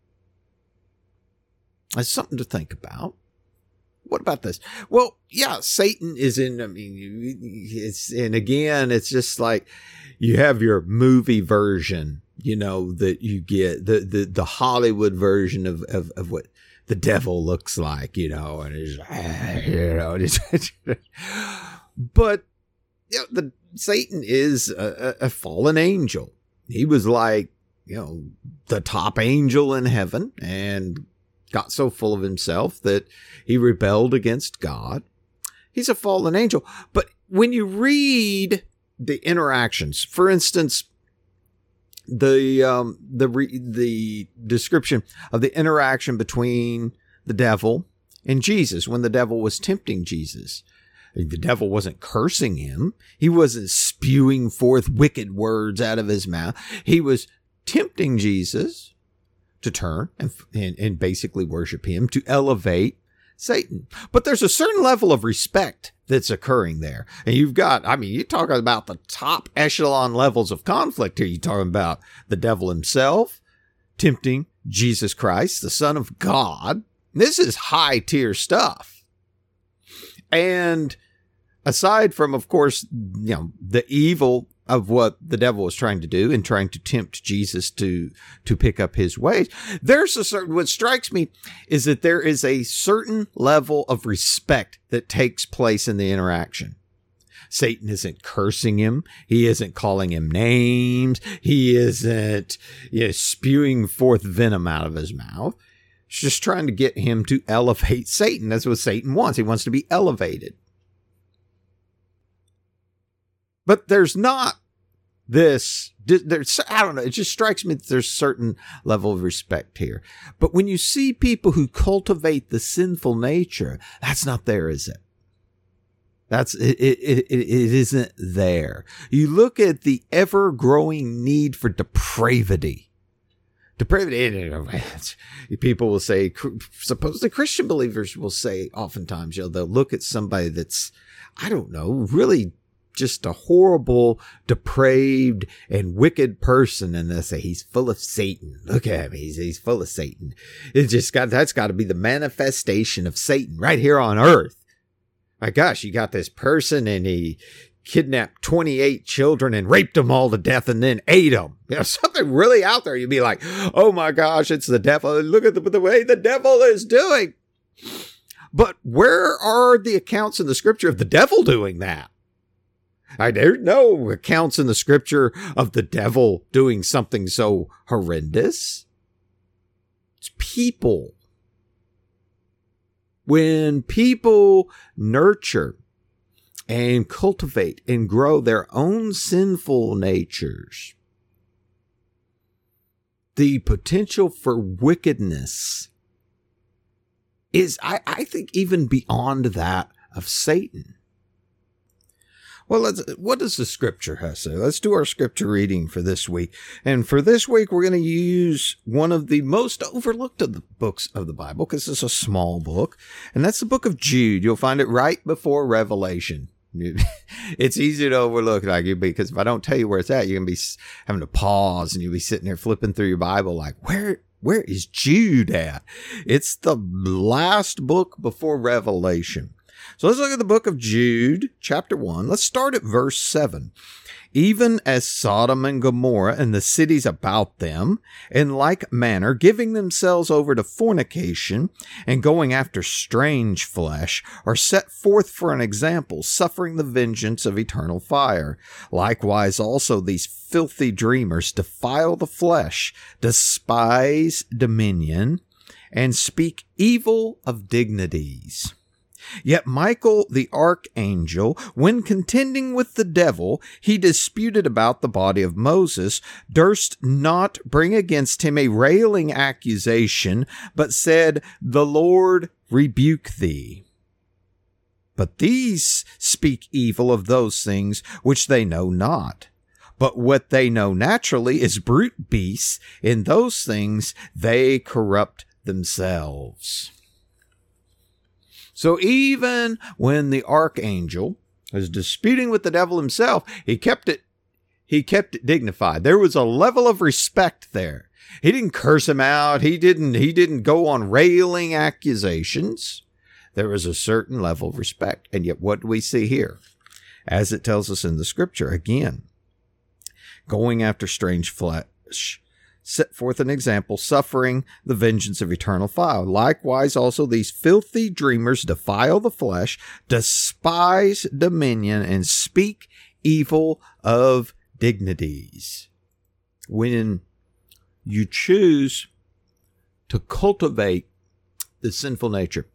That's something to think about. What about this? Well, yeah, Satan is in, I mean, it's, and again, it's just like you have your movie version, you know, that you get, the, the, the Hollywood version of, of, of what the devil looks like, you know, and it's, you know, it's, but, you know, the, Satan is a, a fallen angel. He was like, you know, the top angel in heaven and got so full of himself that he rebelled against God. He's a fallen angel. But when you read the interactions, for instance, the um, the re- the description of the interaction between the devil and Jesus when the devil was tempting Jesus. The devil wasn't cursing him. He wasn't spewing forth wicked words out of his mouth. He was tempting Jesus to turn and, and, and basically worship him, to elevate Satan. But there's a certain level of respect that's occurring there. And you've got, I mean, you're talking about the top echelon levels of conflict here. You're talking about the devil himself tempting Jesus Christ, the Son of God. This is high tier stuff. And aside from, of course, you know, the evil of what the devil was trying to do and trying to tempt Jesus to, to pick up his ways, there's a certain, what strikes me is that there is a certain level of respect that takes place in the interaction. Satan isn't cursing him. He isn't calling him names. He isn't, you know, spewing forth venom out of his mouth. He's just trying to get him to elevate Satan. That's what Satan wants. He wants to be elevated. But there's not this, there's, I don't know, it just strikes me that there's a certain level of respect here. But when you see people who cultivate the sinful nature, that's not there, is it? That's, it, it, it, it isn't there. You look at the ever-growing need for depravity. Depravity, people will say, supposedly Christian believers will say oftentimes, you know, they'll look at somebody that's, I don't know, really just a horrible, depraved, and wicked person, and they say he's full of Satan. Look at him, he's he's full of Satan. It's just got that's got to be the manifestation of Satan right here on earth. My gosh, you got this person, and he kidnapped twenty-eight children and raped them all to death, and then ate them. You know, something really out there. You'd be like, oh my gosh, it's the devil. Look at the, the way the devil is doing. But where are the accounts in the scripture of the devil doing that? I, there's no accounts in the scripture of the devil doing something so horrendous. It's people. When people nurture and cultivate and grow their own sinful natures, the potential for wickedness is, I, I think, even beyond that of Satan. Well, let's, what does the scripture have to say? Let's do our scripture reading for this week. And for this week, we're going to use one of the most overlooked of the books of the Bible, because it's a small book, and that's the book of Jude. You'll find it right before Revelation. It's easy to overlook, like, because if I don't tell you where it's at, you're going to be having to pause, and you'll be sitting there flipping through your Bible like, where, where is Jude at? It's the last book before Revelation. So let's look at the book of Jude, chapter one. Let's start at verse seven. Even as Sodom and Gomorrah and the cities about them, in like manner, giving themselves over to fornication and going after strange flesh, are set forth for an example, suffering the vengeance of eternal fire. Likewise also these filthy dreamers defile the flesh, despise dominion, and speak evil of dignities. Yet Michael the archangel, when contending with the devil, he disputed about the body of Moses, durst not bring against him a railing accusation, but said, The Lord rebuke thee. But these speak evil of those things which they know not. But what they know naturally is brute beasts. In those things they corrupt themselves. So even when the archangel was disputing with the devil himself, he kept it, he kept it dignified. There was a level of respect there. He didn't curse him out. He didn't, he didn't go on railing accusations. There was a certain level of respect. And yet what do we see here? As it tells us in the scripture, again, going after strange flesh, set forth an example, suffering the vengeance of eternal fire. Likewise, also these filthy dreamers defile the flesh, despise dominion, and speak evil of dignities. When you choose to cultivate the sinful nature,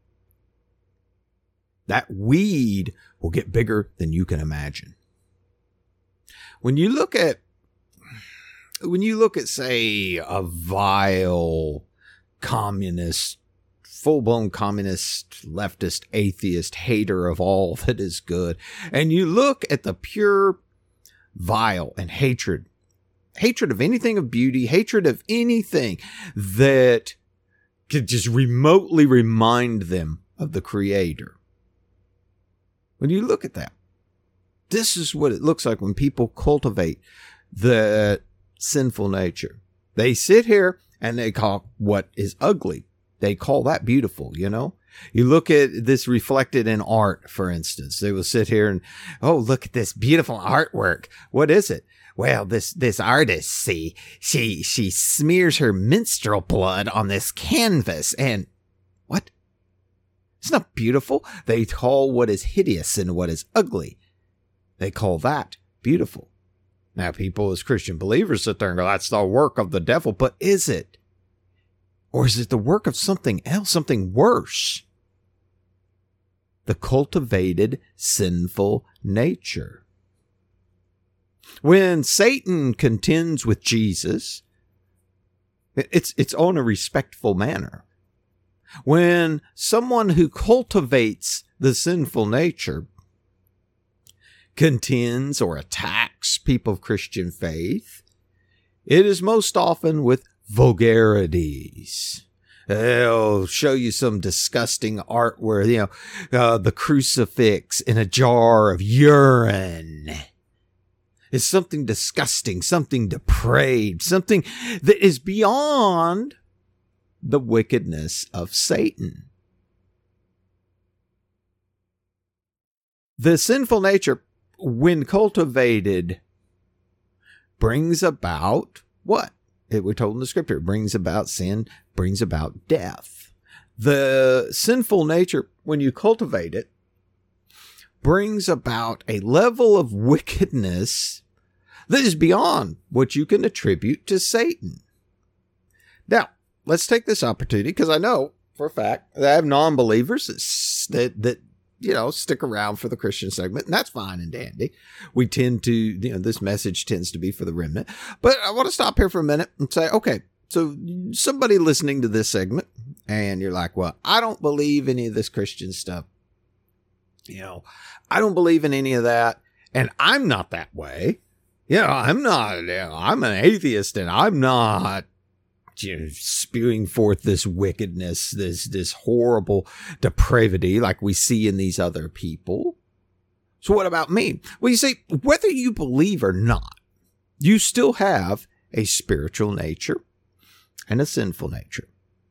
that weed will get bigger than you can imagine. When you look at When you look at, say, a vile communist, full-blown communist, leftist, atheist, hater of all that is good, and you look at the pure vile and hatred, hatred of anything of beauty, hatred of anything that could just remotely remind them of the Creator. When you look at that, this is what it looks like when people cultivate the sinful nature. They sit here and they call what is ugly, they call that beautiful, you know? You look at this reflected in art, for instance. They will sit here and, oh, look at this beautiful artwork. What is it? Well, this, this artist, see, she, she smears her menstrual blood on this canvas and what? It's not beautiful. They call what is hideous and what is ugly, they call that beautiful. Now, people as Christian believers sit there and go, that's the work of the devil. But is it? Or is it the work of something else, something worse? The cultivated sinful nature. When Satan contends with Jesus, it's, it's on a respectful manner. When someone who cultivates the sinful nature contends or attacks people of Christian faith, it is most often with vulgarities. They'll show you some disgusting art where, you know, uh, the crucifix in a jar of urine is something disgusting, something depraved, something that is beyond the wickedness of Satan. The sinful nature, when cultivated, brings about what? It, we're told in the scripture, it brings about sin, brings about death. The sinful nature, when you cultivate it, brings about a level of wickedness that is beyond what you can attribute to Satan. Now, let's take this opportunity, because I know for a fact that I have non-believers that, that, you know, stick around for the Christian segment, and that's fine and dandy. We tend to, you know, this message tends to be for the remnant. But I want to stop here for a minute and say, okay, so somebody listening to this segment, and you're like, well, I don't believe any of this Christian stuff. You know, I don't believe in any of that, and I'm not that way. You know, I'm not, you know, I'm an atheist, and I'm not, you know, spewing forth this wickedness, this, this horrible depravity like we see in these other people. So what about me? Well, you see, whether you believe or not, you still have a spiritual nature and a sinful nature.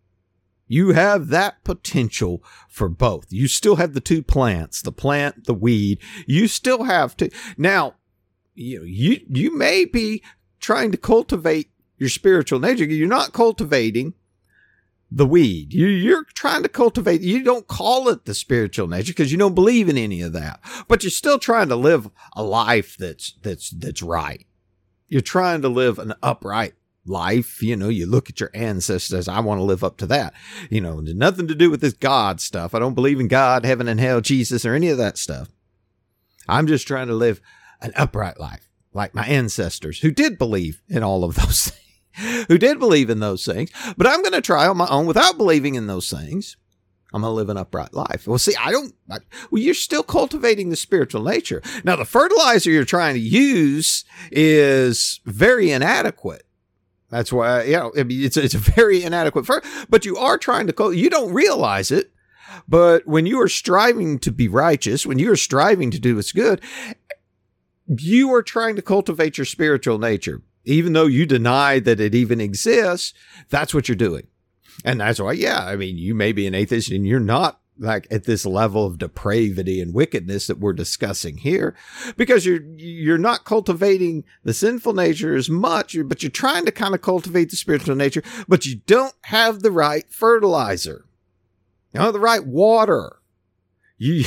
You have that potential for both. You still have the two plants, the plant, the weed. You still have to. Now, you know, you, you may be trying to cultivate your spiritual nature. You're not cultivating the weed. You, you're trying to cultivate. You don't call it the spiritual nature because you don't believe in any of that, but you're still trying to live a life that's, that's, that's right. You're trying to live an upright life. You know, you look at your ancestors. I want to live up to that. You know, there's nothing to do with this God stuff. I don't believe in God, heaven and hell, Jesus, or any of that stuff. I'm just trying to live an upright life like my ancestors who did believe in all of those things, who did believe in those things. But I'm going to try on my own without believing in those things. I'm going to live an upright life. Well, see, I don't, I, well, you're still cultivating the spiritual nature. Now, the fertilizer you're trying to use is very inadequate. That's why, you know, it's, it's a very inadequate, fer- but you are trying to, you don't realize it. But when you are striving to be righteous, when you are striving to do what's good, you are trying to cultivate your spiritual nature. Even though you deny that it even exists, that's what you're doing. And that's why, yeah, I mean, you may be an atheist and you're not like at this level of depravity and wickedness that we're discussing here, because you're, you're not cultivating the sinful nature as much, but you're trying to kind of cultivate the spiritual nature, but you don't have the right fertilizer, you know, the right water. You,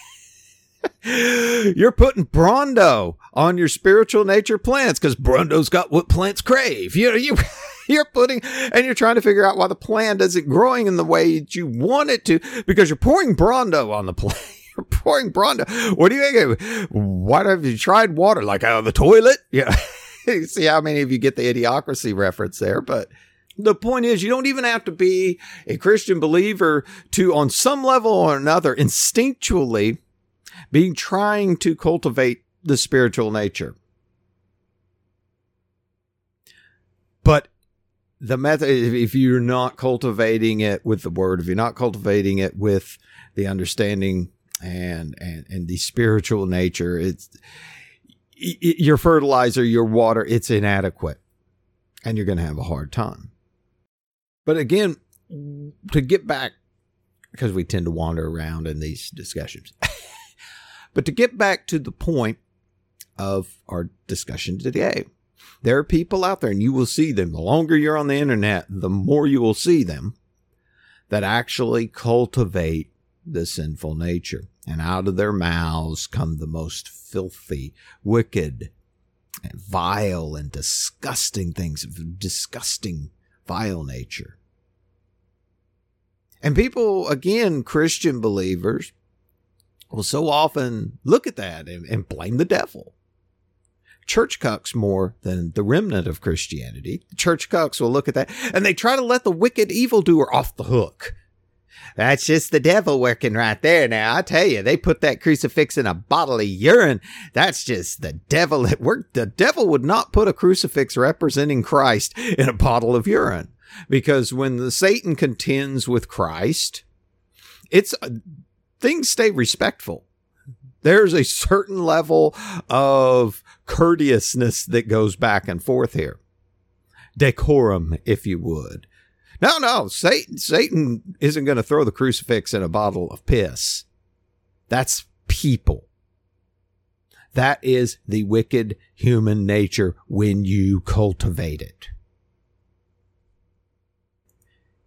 you're putting Brawndo on your spiritual nature plants because Brawndo's got what plants crave. You know, you, you're putting, and you're trying to figure out why the plant isn't growing in the way that you want it to, because you're pouring Brawndo on the plant. You're pouring Brawndo. What do you think? What have you tried water like out of the toilet? Yeah. See how many of you get the Idiocracy reference there, but the point is, you don't even have to be a Christian believer to, on some level or another, instinctually be trying to cultivate the spiritual nature. But the method, if you're not cultivating it with the word, if you're not cultivating it with the understanding and, and, and the spiritual nature, it's it, your fertilizer, your water, it's inadequate, and you're going to have a hard time. But again, to get back, because we tend to wander around in these discussions, but to get back to the point of our discussion today, there are people out there, and you will see them. The longer you're on the internet, the more you will see them that actually cultivate the sinful nature. And out of their mouths come the most filthy, wicked, and vile, and disgusting things of disgusting, vile nature. And people, again, Christian believers, will so often look at that and, and blame the devil. Church cucks more than the remnant of Christianity. Church cucks will look at that and they try to let the wicked evildoer off the hook. That's just the devil working right there. Now, I tell you, they put that crucifix in a bottle of urine. That's just the devil at work. The devil would not put a crucifix representing Christ in a bottle of urine, because when the Satan contends with Christ, it's things stay respectful. There's a certain level of courteousness that goes back and forth here. Decorum, if you would. No, no, Satan, Satan isn't going to throw the crucifix in a bottle of piss. That's people. That is the wicked human nature when you cultivate it.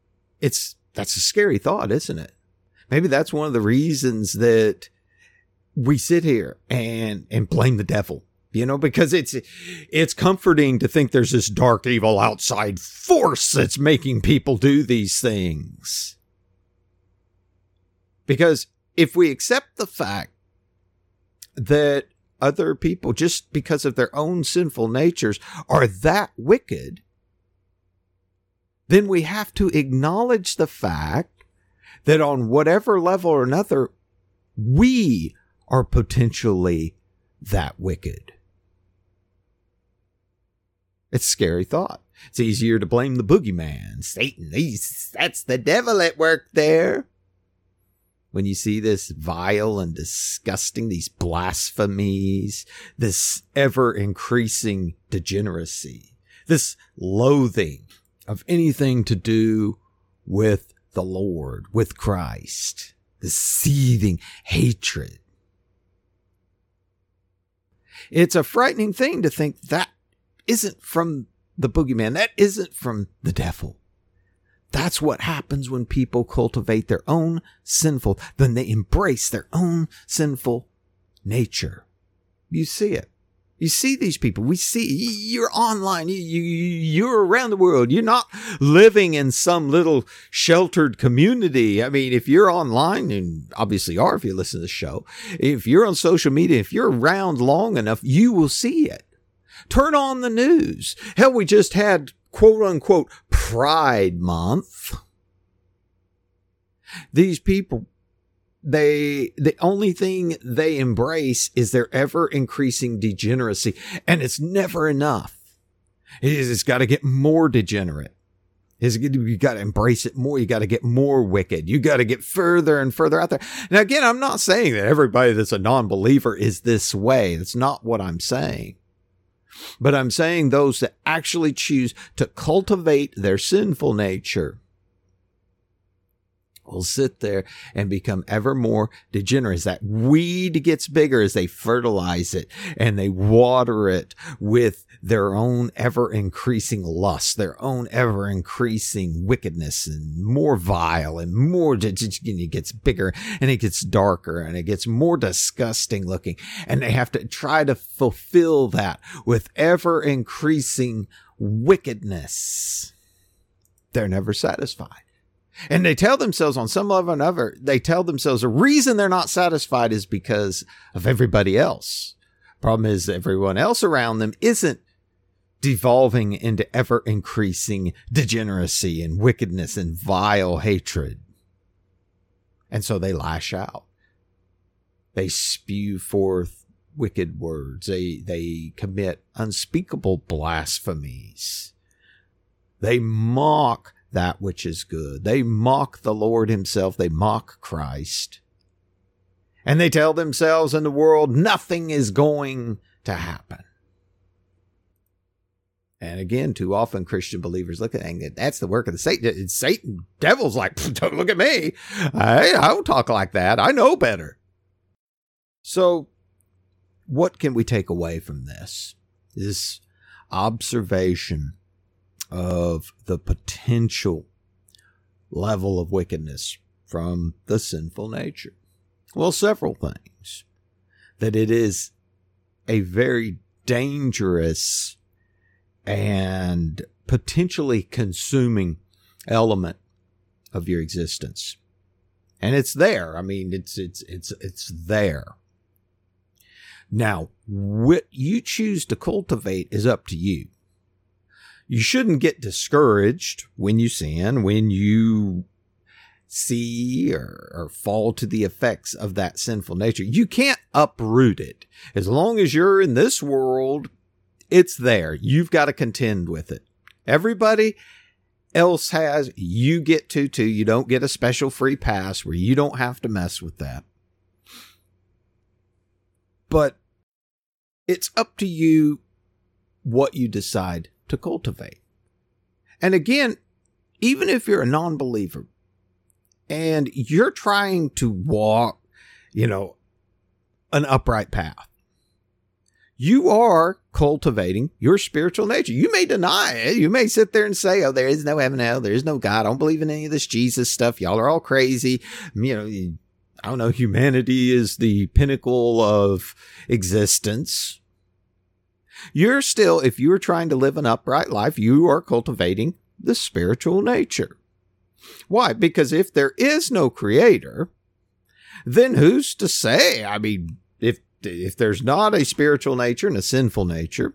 It's, that's a scary thought, isn't it? Maybe that's one of the reasons that we sit here and, and blame the devil, you know, because it's, it's comforting to think there's this dark, evil outside force that's making people do these things. Because if we accept the fact that other people, just because of their own sinful natures, are that wicked, then we have to acknowledge the fact that on whatever level or another, we are potentially that wicked. It's a scary thought. It's easier to blame the boogeyman, Satan. He's, that's the devil at work there. When you see this vile and disgusting, these blasphemies, this ever-increasing degeneracy, this loathing of anything to do with the Lord, with Christ, the seething hatred. It's a frightening thing to think that isn't from the boogeyman. That isn't from the devil. That's what happens when people cultivate their own sinful, then they embrace their own sinful nature. You see it. You see these people. We see, you're online. You, you, you're around the world. You're not living in some little sheltered community. I mean, if you're online, and obviously are if you listen to the show, if you're on social media, if you're around long enough, you will see it. Turn on the news. Hell, we just had quote unquote Pride Month. These people, They, the only thing they embrace is their ever increasing degeneracy, and it's never enough. It's got to get more degenerate. It's, you got to embrace it more. You got to get more wicked. You got to get further and further out there. Now, again, I'm not saying that everybody that's a non-believer is this way. That's not what I'm saying. But I'm saying those that actually choose to cultivate their sinful nature will sit there and become ever more degenerate. As that weed gets bigger, as they fertilize it and they water it with their own ever increasing lust, their own ever increasing wickedness, and more vile and more, it gets bigger and it gets darker and it gets more disgusting looking. And they have to try to fulfill that with ever increasing wickedness. They're never satisfied. And they tell themselves on some level or another, they tell themselves the reason they're not satisfied is because of everybody else. Problem is everyone else around them isn't devolving into ever increasing degeneracy and wickedness and vile hatred. And so they lash out. They spew forth wicked words. They, they commit unspeakable blasphemies. They mock that which is good. They mock the Lord himself. They mock Christ. And they tell themselves in the world, nothing is going to happen. And again, too often Christian believers look at it and that's the work of the Satan. Satan, devil's like, don't look at me. I, I don't talk like that. I know better. So what can we take away from this? This observation of the potential level of wickedness from the sinful nature. Well, several things. That it is a very dangerous and potentially consuming element of your existence. And it's there. I mean, it's, it's, it's, it's there. Now, what you choose to cultivate is up to you. You shouldn't get discouraged when you sin, when you see or, or fall to the effects of that sinful nature. You can't uproot it. As long as you're in this world, it's there. You've got to contend with it. Everybody else has, you get to too. You don't get a special free pass where you don't have to mess with that. But it's up to you what you decide to cultivate. And again, even if you're a non-believer and you're trying to walk, you know, an upright path, you are cultivating your spiritual nature. You may deny it. You may sit there and say, oh, there is no heaven, hell, there is no God. I don't believe in any of this Jesus stuff. Y'all are all crazy. You know, I don't know, humanity is the pinnacle of existence. You're still, if you're trying to live an upright life, you are cultivating the spiritual nature. Why? Because if there is no creator, then who's to say? I mean, if if there's not a spiritual nature and a sinful nature,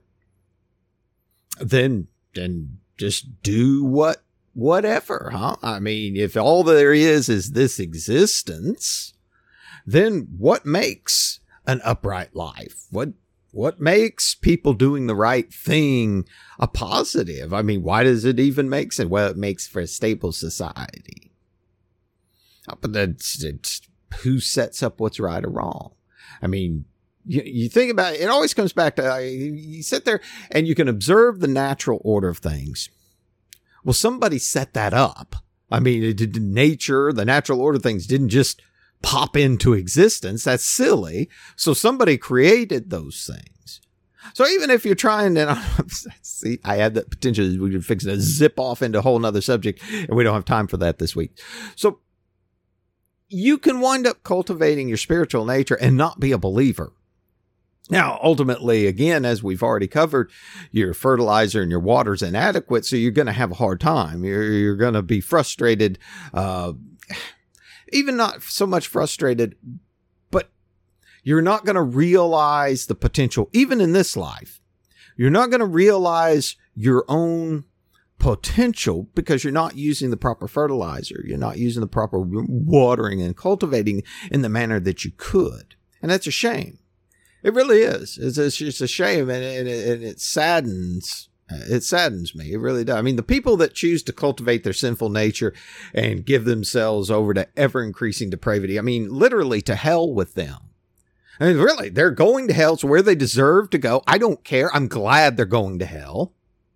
then then just do what whatever, huh? I mean, if all there is is this existence, then what makes an upright life? What what makes people doing the right thing a positive? I mean, why does it even make sense? Well, it makes for a stable society. But that's, it's, who sets up what's right or wrong? I mean, you, you think about it, it always comes back to, uh, you sit there and you can observe the natural order of things. Well, somebody set that up. I mean, it did, nature, the natural order of things didn't just pop into existence. That's silly. So somebody created those things. So even if you're trying to, see, I had the potential, we could fix it, zip off into a whole nother subject, and we don't have time for that this week. So you can wind up cultivating your spiritual nature and not be a believer. Now, ultimately, again, as we've already covered, your fertilizer and your water is inadequate, so you're going to have a hard time. You're, you're going to be frustrated, uh, even not so much frustrated, but you're not going to realize the potential, even in this life. You're not going to realize your own potential because you're not using the proper fertilizer. You're not using the proper watering and cultivating in the manner that you could. And that's a shame. It really is. It's, it's just a shame, and, and, and it saddens. It saddens me. It really does. I mean, the people that choose to cultivate their sinful nature and give themselves over to ever-increasing depravity, I mean, literally to hell with them. I mean, really, they're going to hell. It's where they deserve to go. I don't care. I'm glad they're going to hell.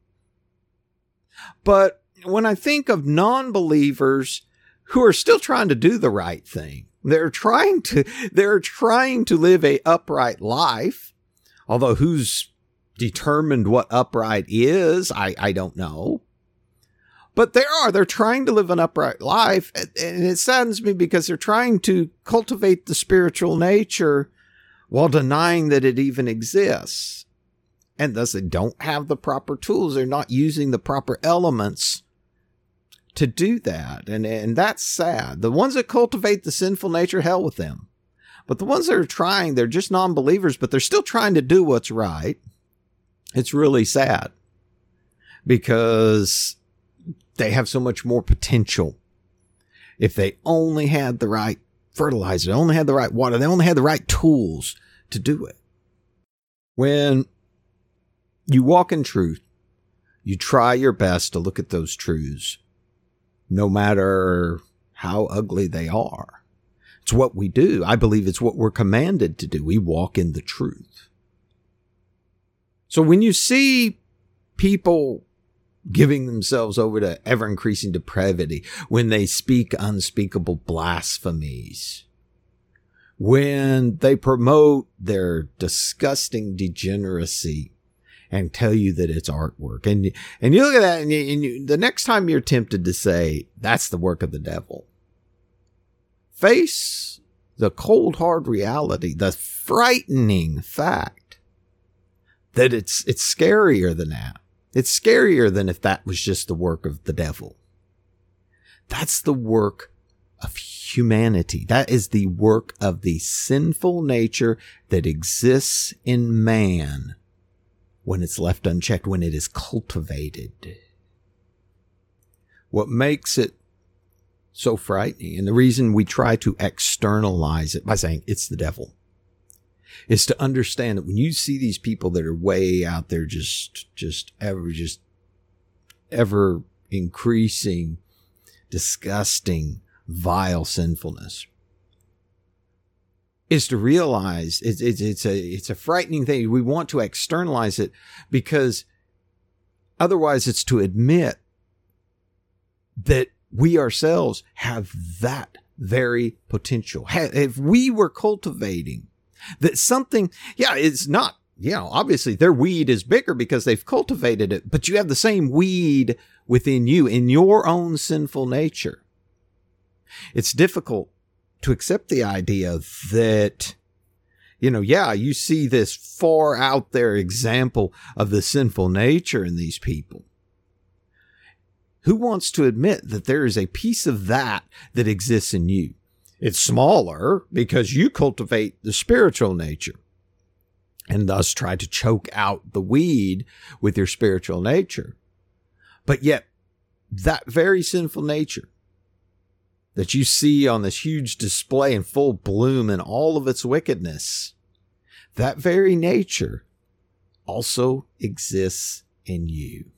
But when I think of non-believers who are still trying to do the right thing, they're trying to, they're trying to live a upright life, although who's determined what upright is, I, I don't know. But they are, they're trying to live an upright life, and it saddens me because they're trying to cultivate the spiritual nature while denying that it even exists. And thus they don't have the proper tools. They're not using the proper elements to do that. And, and that's sad. The ones that cultivate the sinful nature, hell with them. But the ones that are trying, they're just non-believers, but they're still trying to do what's right. It's really sad because they have so much more potential. If they only had the right fertilizer, they only had the right water, they only had the right tools to do it. When you walk in truth, you try your best to look at those truths, no matter how ugly they are. It's what we do. I believe it's what we're commanded to do. We walk in the truth. So when you see people giving themselves over to ever-increasing depravity, when they speak unspeakable blasphemies, when they promote their disgusting degeneracy and tell you that it's artwork, and and you look at that, and, you, and you, the next time you're tempted to say, that's the work of the devil, face the cold, hard reality, the frightening fact that it's it's scarier than that. It's scarier than if that was just the work of the devil. That's the work of humanity. That is the work of the sinful nature that exists in man when it's left unchecked, when it is cultivated. What makes it so frightening, and the reason we try to externalize it by saying it's the devil, is to understand that when you see these people that are way out there, just, just ever, just ever increasing, disgusting, vile sinfulness, is to realize it's, it's, it's a, it's a frightening thing. We want to externalize it because otherwise it's to admit that we ourselves have that very potential. If we were cultivating that something, yeah, it's not, you know, obviously their weed is bigger because they've cultivated it, but you have the same weed within you in your own sinful nature. It's difficult to accept the idea that, you know, yeah, you see this far out there example of the sinful nature in these people. Who wants to admit that there is a piece of that that exists in you? It's smaller because you cultivate the spiritual nature and thus try to choke out the weed with your spiritual nature. But yet, that very sinful nature that you see on this huge display in full bloom in all of its wickedness, that very nature also exists in you.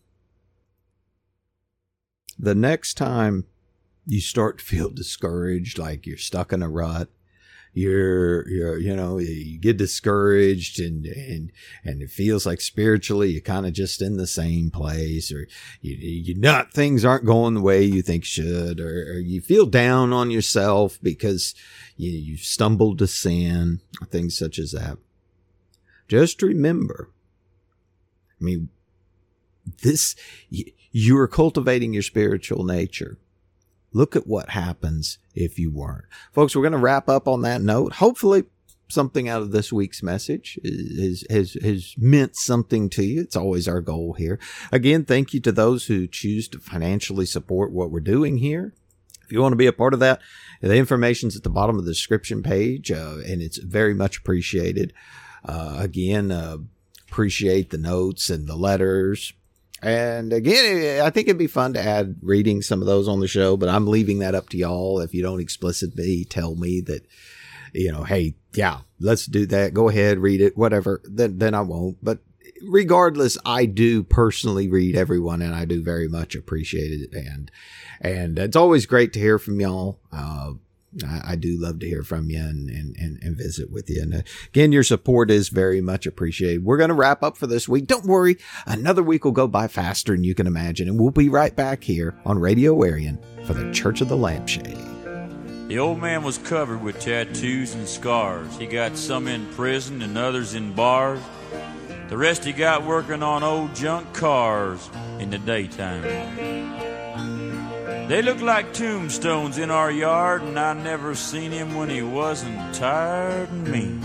The next time you start to feel discouraged, like you're stuck in a rut, you're, you're, you know, you get discouraged and, and, and it feels like spiritually you're kind of just in the same place, or you, you not, things aren't going the way you think should, or, or you feel down on yourself because you, you've stumbled to sin, things such as that. Just remember, I mean, this, you are cultivating your spiritual nature. Look at what happens if you weren't. Folks, we're going to wrap up on that note. Hopefully something out of this week's message is, has, has meant something to you. It's always our goal here. Again, thank you to those who choose to financially support what we're doing here. If you want to be a part of that, the information's at the bottom of the description page, uh, and it's very much appreciated. Uh, again, uh, appreciate the notes and the letters. And again, I think it'd be fun to add reading some of those on the show, but I'm leaving that up to y'all. If you don't explicitly tell me that, you know, hey, yeah, let's do that. Go ahead, read it, whatever, then, then I won't. But regardless, I do personally read everyone, and I do very much appreciate it. And, and it's always great to hear from y'all. Uh, I, I do love to hear from you and, and, and, and visit with you. And uh, again, your support is very much appreciated. We're going to wrap up for this week. Don't worry. Another week will go by faster than you can imagine. And we'll be right back here on Radio Arian for the Church of the Lampshade. The old man was covered with tattoos and scars. He got some in prison and others in bars. The rest he got working on old junk cars in the daytime. They look like tombstones in our yard, and I never seen him when he wasn't tired and mean.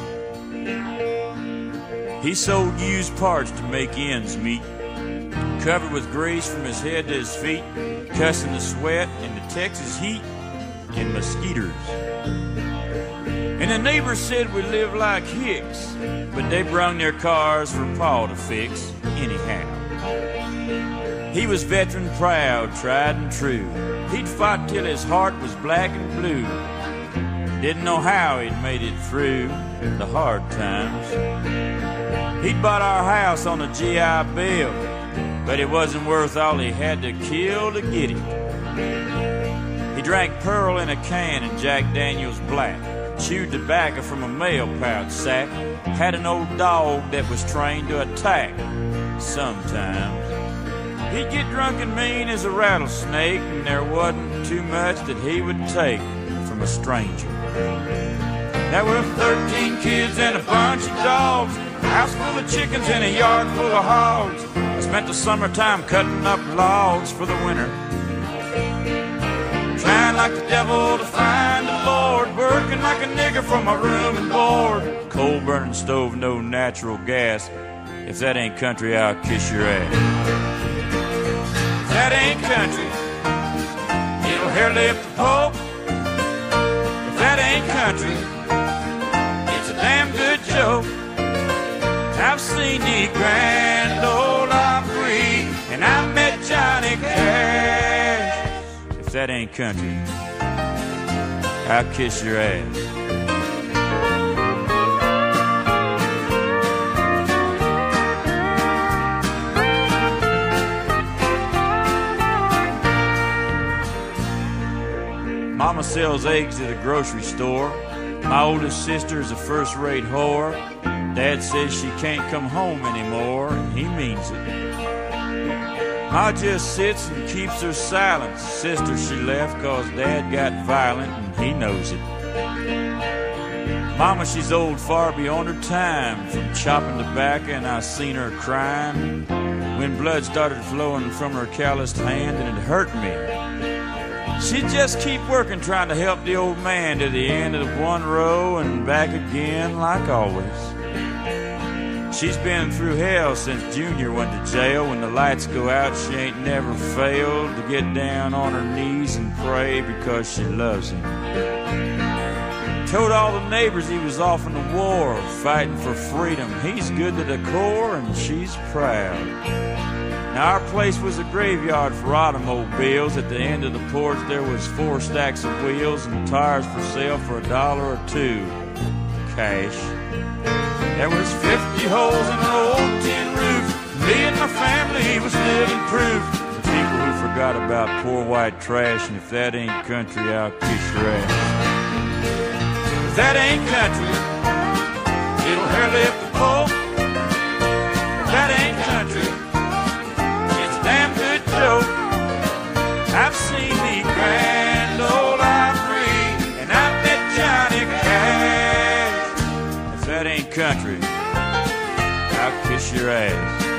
He sold used parts to make ends meet, covered with grease from his head to his feet, cussing the sweat and the Texas heat and mosquitoes. And the neighbors said we live like hicks, but they brung their cars for Pa to fix anyhow. He was veteran proud, tried and true. He'd fought till his heart was black and blue. Didn't know how he'd made it through the hard times. He'd bought our house on a G I Bill, but it wasn't worth all he had to kill to get it. He drank Pearl in a can and Jack Daniels Black, chewed tobacco from a mail pouch sack, had an old dog that was trained to attack sometimes. He'd get drunk and mean as a rattlesnake, and there wasn't too much that he would take from a stranger. There were thirteen kids and a bunch of dogs, a house full of chickens and a yard full of hogs. I spent the summertime cutting up logs for the winter, trying like the devil to find the Lord, working like a nigger for my room and board. Coal burning stove, no natural gas. If that ain't country, I'll kiss your ass. That ain't country, it'll hair lift the Pope. If that ain't country, it's a damn good joke. I've seen the Grand Ole Opry, and I met Johnny Cash. If that ain't country, I'll kiss your ass. Mama sells eggs at a grocery store. My oldest sister's a first-rate whore. Dad says she can't come home anymore, and he means it. Ma just sits and keeps her silence. Sister, she left 'cause Dad got violent, and he knows it. Mama, she's old far beyond her time, from chopping tobacco, and I seen her crying when blood started flowing from her calloused hand, and it hurt me. She'd just keep working, trying to help the old man to the end of one row and back again like always. She's been through hell since Junior went to jail. When the lights go out, she ain't never failed to get down on her knees and pray because she loves him. Told all the neighbors he was off in the war, fighting for freedom. He's good to the core and she's proud. Now our place was a graveyard for automobiles. At the end of the porch there was four stacks of wheels and tires for sale for a dollar or two. Cash. There was fifty holes in an old tin roof. Me and my family was living proof. The people who forgot about poor white trash. And if that ain't country, I'll kiss your ass. If that ain't country, it'll hair lift the pole. If that ain't country, it's a damn good joke. I've seen the Grand Ole Opry, and I've met Johnny Cash. If that ain't country, I'll kiss your ass.